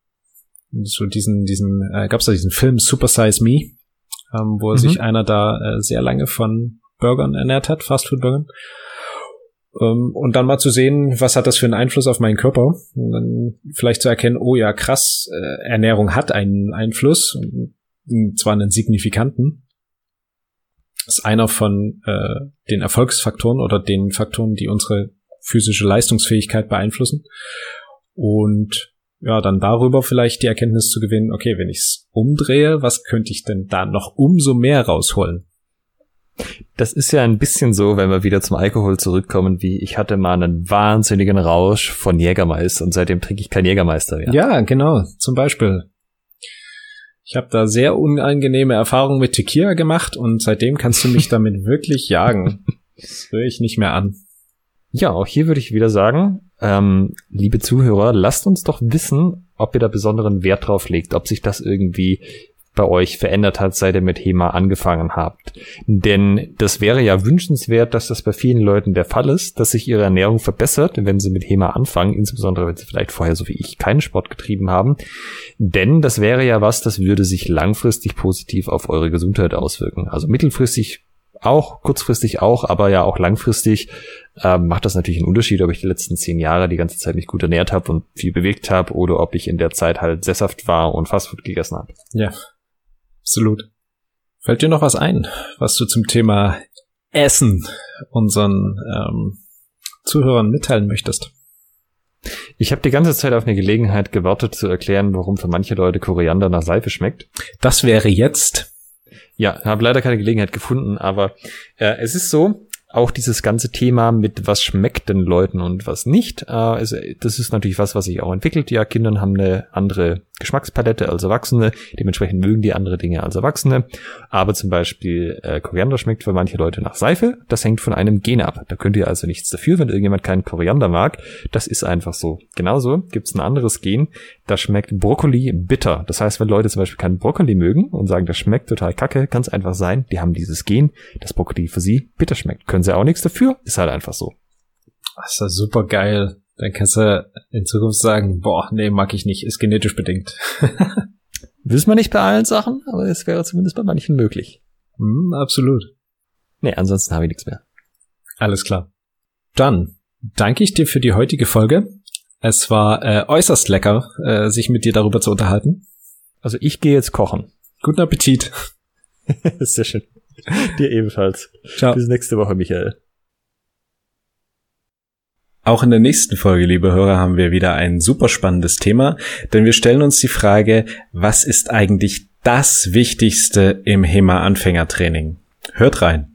so diesen, diesen, äh, gab's da diesen Film Super Size Me, ähm, wo mhm. sich einer da äh, sehr lange von Burgern ernährt hat, Fastfood-Burgern. Und dann mal zu sehen, was hat das für einen Einfluss auf meinen Körper. Und dann vielleicht zu erkennen, oh ja, krass, Ernährung hat einen Einfluss, und zwar einen signifikanten. Das ist einer von äh, den Erfolgsfaktoren oder den Faktoren, die unsere physische Leistungsfähigkeit beeinflussen. Und ja, dann darüber vielleicht die Erkenntnis zu gewinnen, okay, wenn ich es umdrehe, was könnte ich denn da noch umso mehr rausholen? Das ist ja ein bisschen so, wenn wir wieder zum Alkohol zurückkommen, wie ich hatte mal einen wahnsinnigen Rausch von Jägermeister und seitdem trinke ich kein Jägermeister mehr. Ja, genau, zum Beispiel. Ich habe da sehr unangenehme Erfahrungen mit Tequila gemacht und seitdem kannst du mich damit wirklich jagen. Das höre ich nicht mehr an. Ja, auch hier würde ich wieder sagen, ähm, liebe Zuhörer, lasst uns doch wissen, ob ihr da besonderen Wert drauf legt, ob sich das irgendwie bei euch verändert hat, seit ihr mit HEMA angefangen habt. Denn das wäre ja wünschenswert, dass das bei vielen Leuten der Fall ist, dass sich ihre Ernährung verbessert, wenn sie mit HEMA anfangen, insbesondere wenn sie vielleicht vorher so wie ich keinen Sport getrieben haben. Denn das wäre ja was, das würde sich langfristig positiv auf eure Gesundheit auswirken. Also mittelfristig auch, kurzfristig auch, aber ja auch langfristig äh, macht das natürlich einen Unterschied, ob ich die letzten zehn Jahre die ganze Zeit mich gut ernährt habe und viel bewegt habe oder ob ich in der Zeit halt sesshaft war und Fastfood gegessen habe. Ja. Absolut. Fällt dir noch was ein, was du zum Thema Essen unseren ähm, Zuhörern mitteilen möchtest? Ich habe die ganze Zeit auf eine Gelegenheit gewartet, zu erklären, warum für manche Leute Koriander nach Seife schmeckt. Das wäre jetzt. Ja, habe leider keine Gelegenheit gefunden, aber äh, es ist so, auch dieses ganze Thema mit was schmeckt den Leuten und was nicht, äh, also das ist natürlich was, was sich auch entwickelt. Ja, Kinder haben eine andere Geschmackspalette als Erwachsene, dementsprechend mögen die andere Dinge als Erwachsene. Aber zum Beispiel äh, Koriander schmeckt für manche Leute nach Seife, das hängt von einem Gen ab. Da könnt ihr also nichts dafür, wenn irgendjemand keinen Koriander mag. Das ist einfach so. Genauso gibt's ein anderes Gen, das schmeckt Brokkoli bitter. Das heißt, wenn Leute zum Beispiel keinen Brokkoli mögen und sagen, das schmeckt total kacke, kann es einfach sein, die haben dieses Gen, dass Brokkoli für sie bitter schmeckt. Können sie auch nichts dafür, ist halt einfach so. Das ist ja super geil. Dann kannst du in Zukunft sagen, boah, nee, mag ich nicht, ist genetisch bedingt. Wissen wir nicht bei allen Sachen, aber es wäre zumindest bei manchen möglich. Mm, absolut. Nee, ansonsten habe ich nichts mehr. Alles klar. Dann danke ich dir für die heutige Folge. Es war äh, äußerst lecker, äh, sich mit dir darüber zu unterhalten. Also ich gehe jetzt kochen. Guten Appetit. Sehr schön. Dir ebenfalls. Ciao. Bis nächste Woche, Michael. Auch in der nächsten Folge, liebe Hörer, haben wir wieder ein super spannendes Thema, denn wir stellen uns die Frage, was ist eigentlich das Wichtigste im HEMA-Anfängertraining? Hört rein.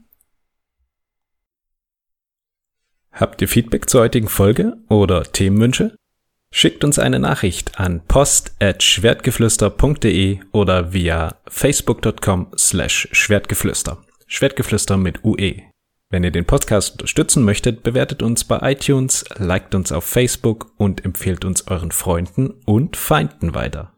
Habt ihr Feedback zur heutigen Folge oder Themenwünsche? Schickt uns eine Nachricht an post at schwertgeflüster punkt de oder via facebook punkt com slash schwertgeflüster. Schwertgeflüster mit U E. Wenn ihr den Podcast unterstützen möchtet, bewertet uns bei iTunes, liked uns auf Facebook und empfehlt uns euren Freunden und Feinden weiter.